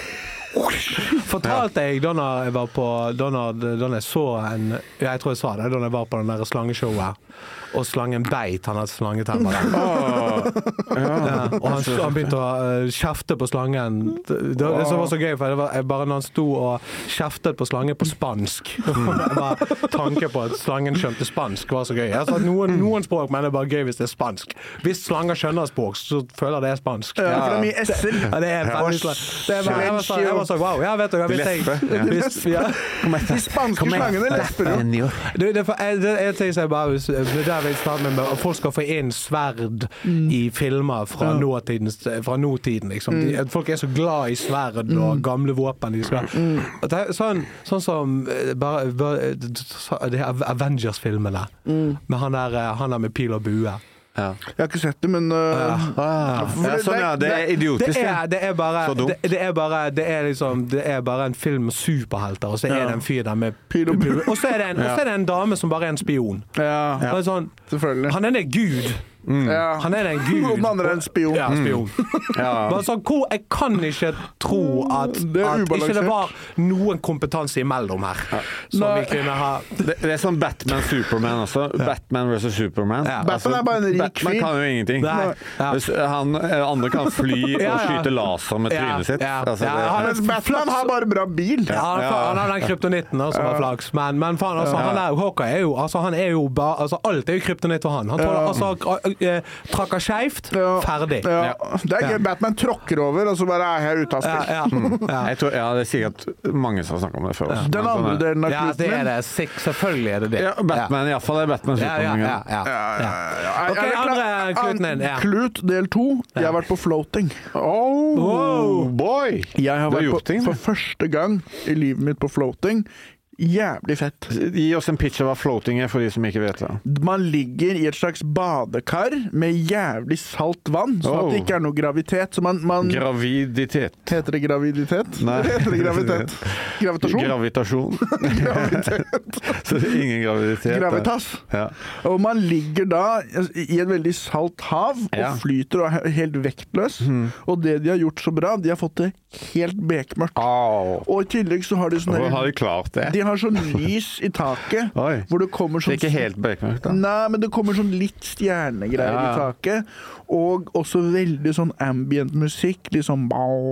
Fortalte jeg da jeg var på da jeg så en ja, jeg tror jeg sa det da jeg var på den der slangeshowet og slangen beit han hadde slangetemmer oh, ja. Ja, og han, han begynte å uh, kjefte på slangen det, det, det som var så gøy for det var bare når han sto og kjeftet på slangen på spansk bare tanke på at slangen skjønte spansk var så gøy altså, noen, noen språk mener det bare gøy hvis det er spansk hvis slanger skjønner språk så føler det er spansk ja, for det er mye S-er ja, det er veldig det er bare, jeg, var så, jeg var så wow ja vet du hvis jeg hvis, ja. de spanske slangene lesper jo det, det, det, jeg tenker seg bare hvis, det jeg vil starte med at folk skal få inn sverd mm. i filmer fra, ja. nåtiden, fra nåtiden liksom. De, folk er så glad i sverd og mm. gamle våpen de skal. Mm. Det er sånn, sånn som bare, bare, det er Avengers-filmene mm. med han der, han der med pil og bue Ja. Jeg har ikke sett det, men uh, ja. Ah, ja, sånn, ja. Det er idiotisk. Det er, det er bare det, det er bare det er liksom det er bare en film med superhelter, og så er ja. det en fyr der med pil og bue, og så er det en, ja. og så er det en dame som bare er en spion. Ja. Ja. Sånn, selvfølgelig. Han er en gud. Mm. Ja. Han er en gud. Og den andre er en spion. Ja, spion. Mm. Ja. Men så, hvor, jeg kan ikke tro at, det at ikke det var noen kompetanse imellom her. Ja. Som Nå, vi kunne ha. Det, det er sånn Batman-Superman også. Ja. Batman versus Superman. Ja. Batman altså, er bare en rik Batman fyr. Kan jo ingenting. Ja. Hvis han, andre kan fly og ja, ja. skyte laser med trynet sitt. Ja. Altså, ja. Ja. Det, Batman har bare bra bil. Ja, han, ja. han har den kryptonitten som var flaks. Men, men faen, altså, ja. han er jo Hawkeye er jo, altså, han er jo ba, altså, alt er jo kryptonitt for han. Han tåler ja. altså trakka skjevt, ja. ferdig. Ja. Det er gøy. Ja. Batman tråkker over, og så bare er jeg ute av spill. Ja, ja. Mm. Ja. Jeg tror, ja, det er sikkert mange som har snakket om det før. Ja. Den andre delen av ja, det er det. Selvfølgelig er det det. Ja, Batman, ja. i hvert fall er Batman ja, ja, ja, ja. ja, ja. ja. Ok, andre kluten din. Ja. Klut del to. Jeg har vært på floating. Oh, wow. boy! Jeg har vært på, ting, for første gang i livet mitt på floating. Jævlig fett. Gi oss en pitch av hva floating er for de som ikke vet det. Man ligger i et slags badekar med jævlig salt vann, så oh. at det ikke er noe gravitet. Så man, man graviditet. Heter det graviditet? Nei. Heter det gravitet? Gravitasjon? Gravitasjon. Gravitet. Så det er ingen graviditet. Gravitas. Ja. Og man ligger da i et veldig salt hav og ja. flyter og er helt vektløs. Mm. Og det de har gjort så bra, de har fått det helt bekmørkt. Oh. Og i tillegg så har de sånn Hvor har de klart det? De har sånn lys i taket. Oi. Hvor det kommer sånn... Det er ikke helt bekmørkt da. Nei, men det kommer sånn litt stjernegreier ja. i taket. Og også veldig sånn ambient musikk. Liksom...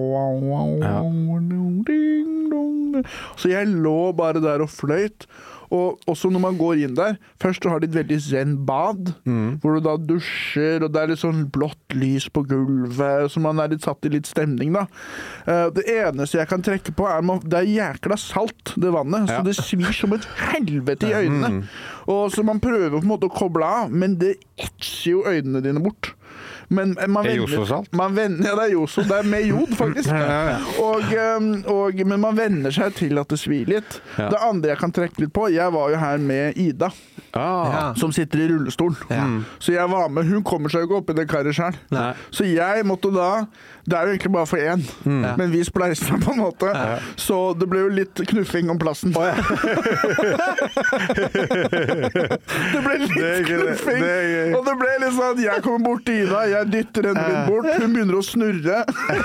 Ja. Så jeg lå bare der og fløyt. Og også når man går inn der, først så har de et veldig zen bad, mm. hvor du da dusjer, og det er litt sånn blått lys på gulvet, så man er litt satt i litt stemning da. Det eneste jeg kan trekke på er, at det er jækla salt, det vannet, ja. så det svir som et helvete i øynene. Mm. Og så man prøver på en måte å koble av, men det etser jo øynene dine bort. Men man det er venner, Joso-salt? Man venner, ja, det er Joso. Det er med jod, faktisk. ja, ja, ja. Og, og, men man venner seg til at det svir litt. Ja. Det andre jeg kan trekke litt på, jeg var jo her med Ida, ah. som sitter i rullestol. Ja. Så jeg var med, hun kommer seg jo ikke opp i det karret selv. Nei. Så jeg måtte da, det er jo egentlig bare for en, mm. men vi spleiser på en måte. Ja. Så det ble jo litt knuffing om plassen. Oh, ja. det ble litt det knuffing. Det, det og det ble litt sånn, jeg kommer bort til Ida, jeg dytter henne litt bort, hun begynner å snurre.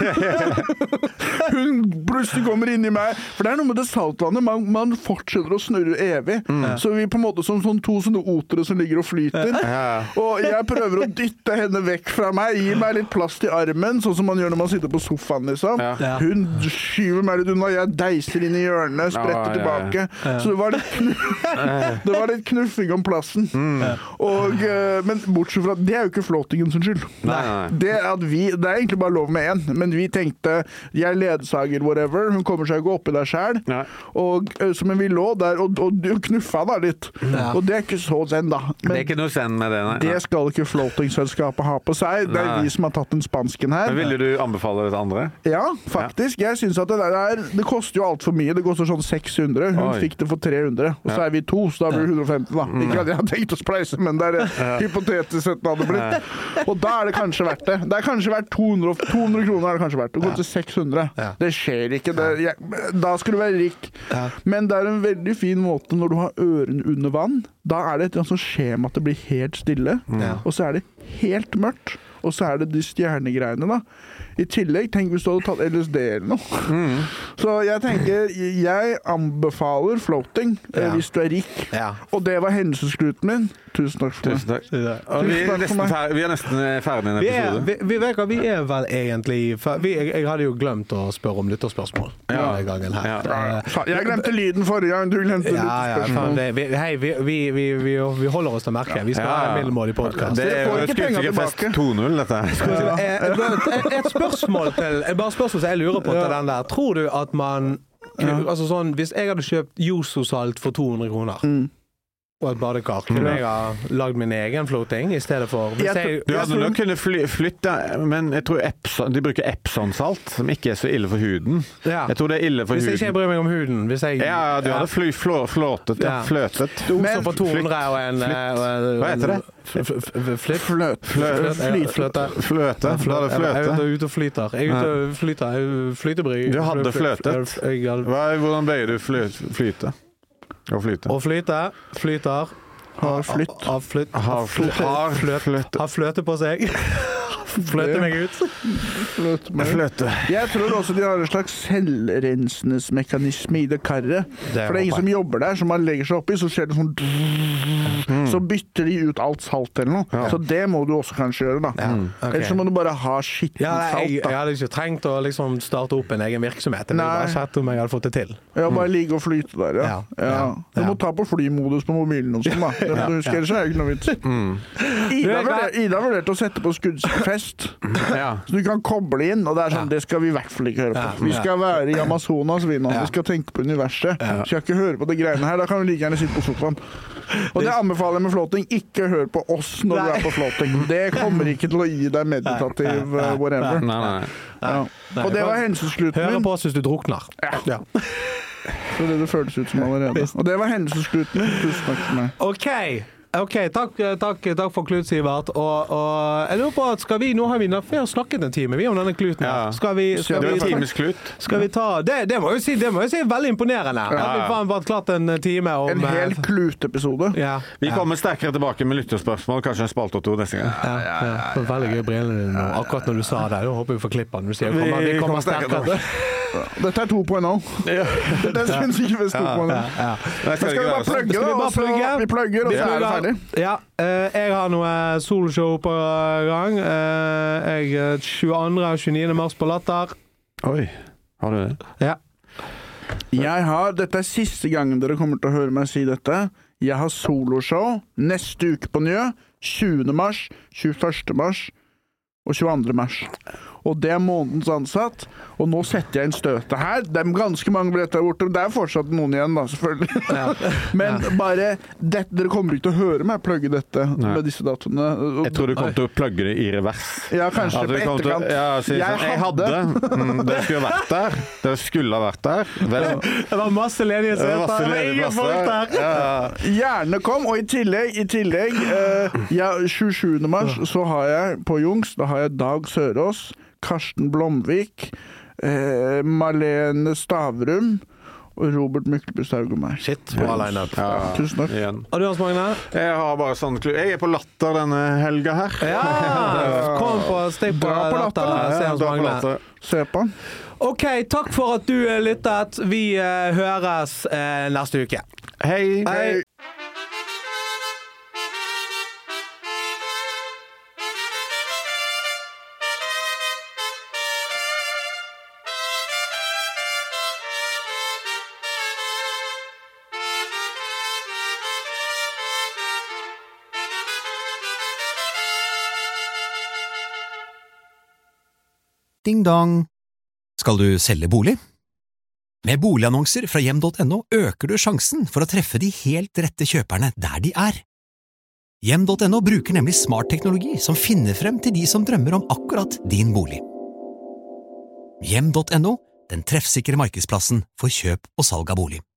Hun plutselig kommer inn i meg, for det er noe med det saltvannet, man, man fortsetter å snurre evig. Mm. Så vi på en måte som sånn to sånne otere som ligger og flyter. Ja. Og jeg prøver å dytte henne vekk fra meg, gi meg litt plass til armen, sånn som man gjør når man sitter på sofaen, liksom. Ja. Hun skyver meg litt unna, jeg deiser inn i hjørnet, spretter ja, tilbake. Ja, ja. Så det var litt, knuff, det var litt knuffing om plassen. Mm. Og, men bortsett fra, det er jo ikke floatingen sin skyld. Nei, nei. Det, at vi, det er egentlig bare lov med en, men vi tenkte, jeg ledsager whatever, hun kommer seg ikke opp i deg selv, og så, men vi lå der, og, og, og knuffa da litt. Ja. Og det er ikke så zen da. Men det er ikke noe zen med det, nei. Det skal ikke floating-selskapet ha på seg. Det er nei. Vi som har tatt den spansken her. Men ville du anbefale det til andre? Ja, faktisk. Ja. Jeg synes at det der, det koster jo alt for mye. Det koster sånn seks hundre. Hun Oi. Fikk det for tre hundre. Og så er vi to, så da blir det hundre og femti da. Mm. Ikke at jeg har tenkt å spleise, men det er ja. hypotetisk sett da det blitt. Ja. Og da er det kanskje verdt det. Det er kanskje verdt to hundre, to hundre kroner er det kanskje verdt. Det går til seks hundre. Ja. Det skjer ikke. Det, jeg, da skal du være rik. Ja. Men det er en veldig fin måte når du har ørene under vann. Da er det et sånt skjema at det blir helt stille. Ja. Og så er det helt mørkt. og så er det de stjernegreiene da. I tillegg, tenk hvis du hadde tatt L S D eller noe. Mm. Så jeg tenker, jeg anbefaler floating ja. hvis du er rik. Ja. Og det var hendelseskluten min. Tusen takk for meg. Tusen takk. Tusen vi, er nesten fer- vi er nesten ferdig i en episode. Vi er, vi, vi, vi er vel egentlig vi, jeg, jeg hadde jo glemt å spørre om lytterspørsmål ja. denne gangen her. Ja. Jeg glemte lyden forrige gang, du glemte ja, lytterspørsmål. Ja, vi, hei, vi, vi, vi, vi, vi holder oss til merket. Vi skal ha en middelmålig podcast. Det er jo Skuddsigerfest to null, dette. Ja. Et, et spørsmål til, bare spørsmål som jeg lurer på til den der. Tror du at man, altså sånn, hvis jeg hadde kjøpt Yoso-salt for to hundre kroner, mm. og et badekar, kunne jeg ha lagd min egen floating i stedet for... Jeg, jeg, du hadde nok kunne fly, flytte, men jeg tror Epson, de bruker Epson-salt, som ikke er så ille for huden. Ja. Jeg tror det er ille for hvis huden. Hvis jeg ikke bryr meg om huden, hvis jeg... Ja, du hadde fly, flå, flåtet, ja. fløtet. Du også for to hundre og en... Hva heter det? Flytt? Fløt. Fløte. Fløte. Da er det fløte. Jeg er ute og flyter. Jeg er ute og flyter. Flytebry. Du hadde fløtet. Hvordan bøyer du flyte? Å flyte. Å flyte, flyter. Har flytt. Har flytt. Har fløte. Har fløte på seg. Fløte meg ut. Fløte meg ut. Jeg tror også de har en slags selvrensningsmekanisme i det karret. Det For det er ingen som jobber der, så man legger seg oppi, så skjer det sånn mm. så bytter de ut alt salt eller noe. Ja. Så det må du også kanskje gjøre da. Ja. Okay. Ellers så må du bare ha skitten ja, salt da. Jeg, jeg hadde ikke trengt å liksom starte opp en egen virksomhet. Jeg ville bare sett om jeg hadde fått det til. Ja, bare ligge og flyte der, ja. ja. ja. Du må ta på flymodus på mobilen og sånn da. Det du husker, ellers er det ikke noe vits. Mm. Ida vurderte å sette på skuddfest. Ja. Så du kan koble inn, og det er sånn, ja. det skal vi i hvert fall ikke høre på. Ja. Vi skal være i Amazonas, vi nå. Ja. Vi skal tenke på universet. Ja. Vi skal ikke høre på det greiene her, da kan vi like gjerne sitte på sofaen. Og det anbefaler jeg med floating, ikke hør på oss når nei. Du er på floating. Det kommer ikke til å gi deg meditativ uh, whatever. Nei, nei, nei. Ja. Og det var hendelseskluten min. Hør på oss hvis du drukner. Ja. Ja. Så det det føles ut som allerede. Og det var hendelseskluten min. Tusen takk for meg. Ok. Ok, takk, takk, takk for Klut, Sivert. Og, og jeg lurer på at skal vi, nå har vi før snakket en time, vi om denne kluten. Ja. Skal vi, skal det var vi, times klut. Skal vi ta, det, det må jeg si, det må jeg si er veldig imponerende. Ja. At vi faen bare klart en time om... En hel klutepisode. Ja. Vi kommer sterkere tilbake med lytterspørsmål, kanskje en spalt og to neste gang. Ja, ja, ja. Det var veldig gøy brillene nå. Akkurat når du sa det, da håper vi får klippe den. Du sier, kommer, vi kommer sterkere. Dette er to på en nå. Ja. Det synes jeg ikke vi to på en nå. Ja, ja. Men skal vi bare plugge da? Vi, plugge? vi plugger, og så er det ferdig. Ja. Jeg har noe soloshow på gang. Jeg tjueandre og tjueniende mars på Latter. Oi, har du det? Ja. Jeg har, dette er siste gangen dere kommer til å høre meg si dette. Jeg har soloshow neste uke på Njø. tjuende mars, tjueførste mars og tjueandre mars. Og det er månedens ansatt. Og nå setter jeg inn støtet her. Det er ganske mange billetter borte, men det er fortsatt noen igjen da, selvfølgelig. Ja. Men ja. bare, det, dere kommer ikke til å høre meg plugge dette ja. med disse datoene. Jeg tror du kommer til å plugge det i revers. Ja, kanskje på etterkant. Til, ja, si, jeg, sånn, jeg hadde, mm, det skulle vært der. Det skulle ha vært der. Vel, det var masse ledige seter. Det var ingen folk der. Ja. Gjerne kom, og i tillegg, i tillegg, uh, ja, tjuesjuende mars, så har jeg på Jungs, da har jeg Dag Sørås, Karsten Blomvik, eh, Marlene Stavrum og Robert Myklebust-Haug og meg. Shit, bra line-up. Ja, tusen takk. Igjen. Og du, Hans Magne? Jeg har bare sånn klubb. Jeg er på Latter denne helga her. Ja, kom på stikk på Latter. Se Hans Magne. Se på. Ok, takk for at du lyttet. Vi uh, høres uh, neste uke. Hei. Hei. Ding dong. Skal du selge bolig? Med boligannonser fra hjem punktum no øker du sjansen for å treffe de helt rette kjøperne der de er. hjem punktum no bruker nemlig smart teknologi som finner frem til de som drømmer om akkurat din bolig. hjem punktum no, den treffsikre markedsplassen for kjøp og salg av bolig.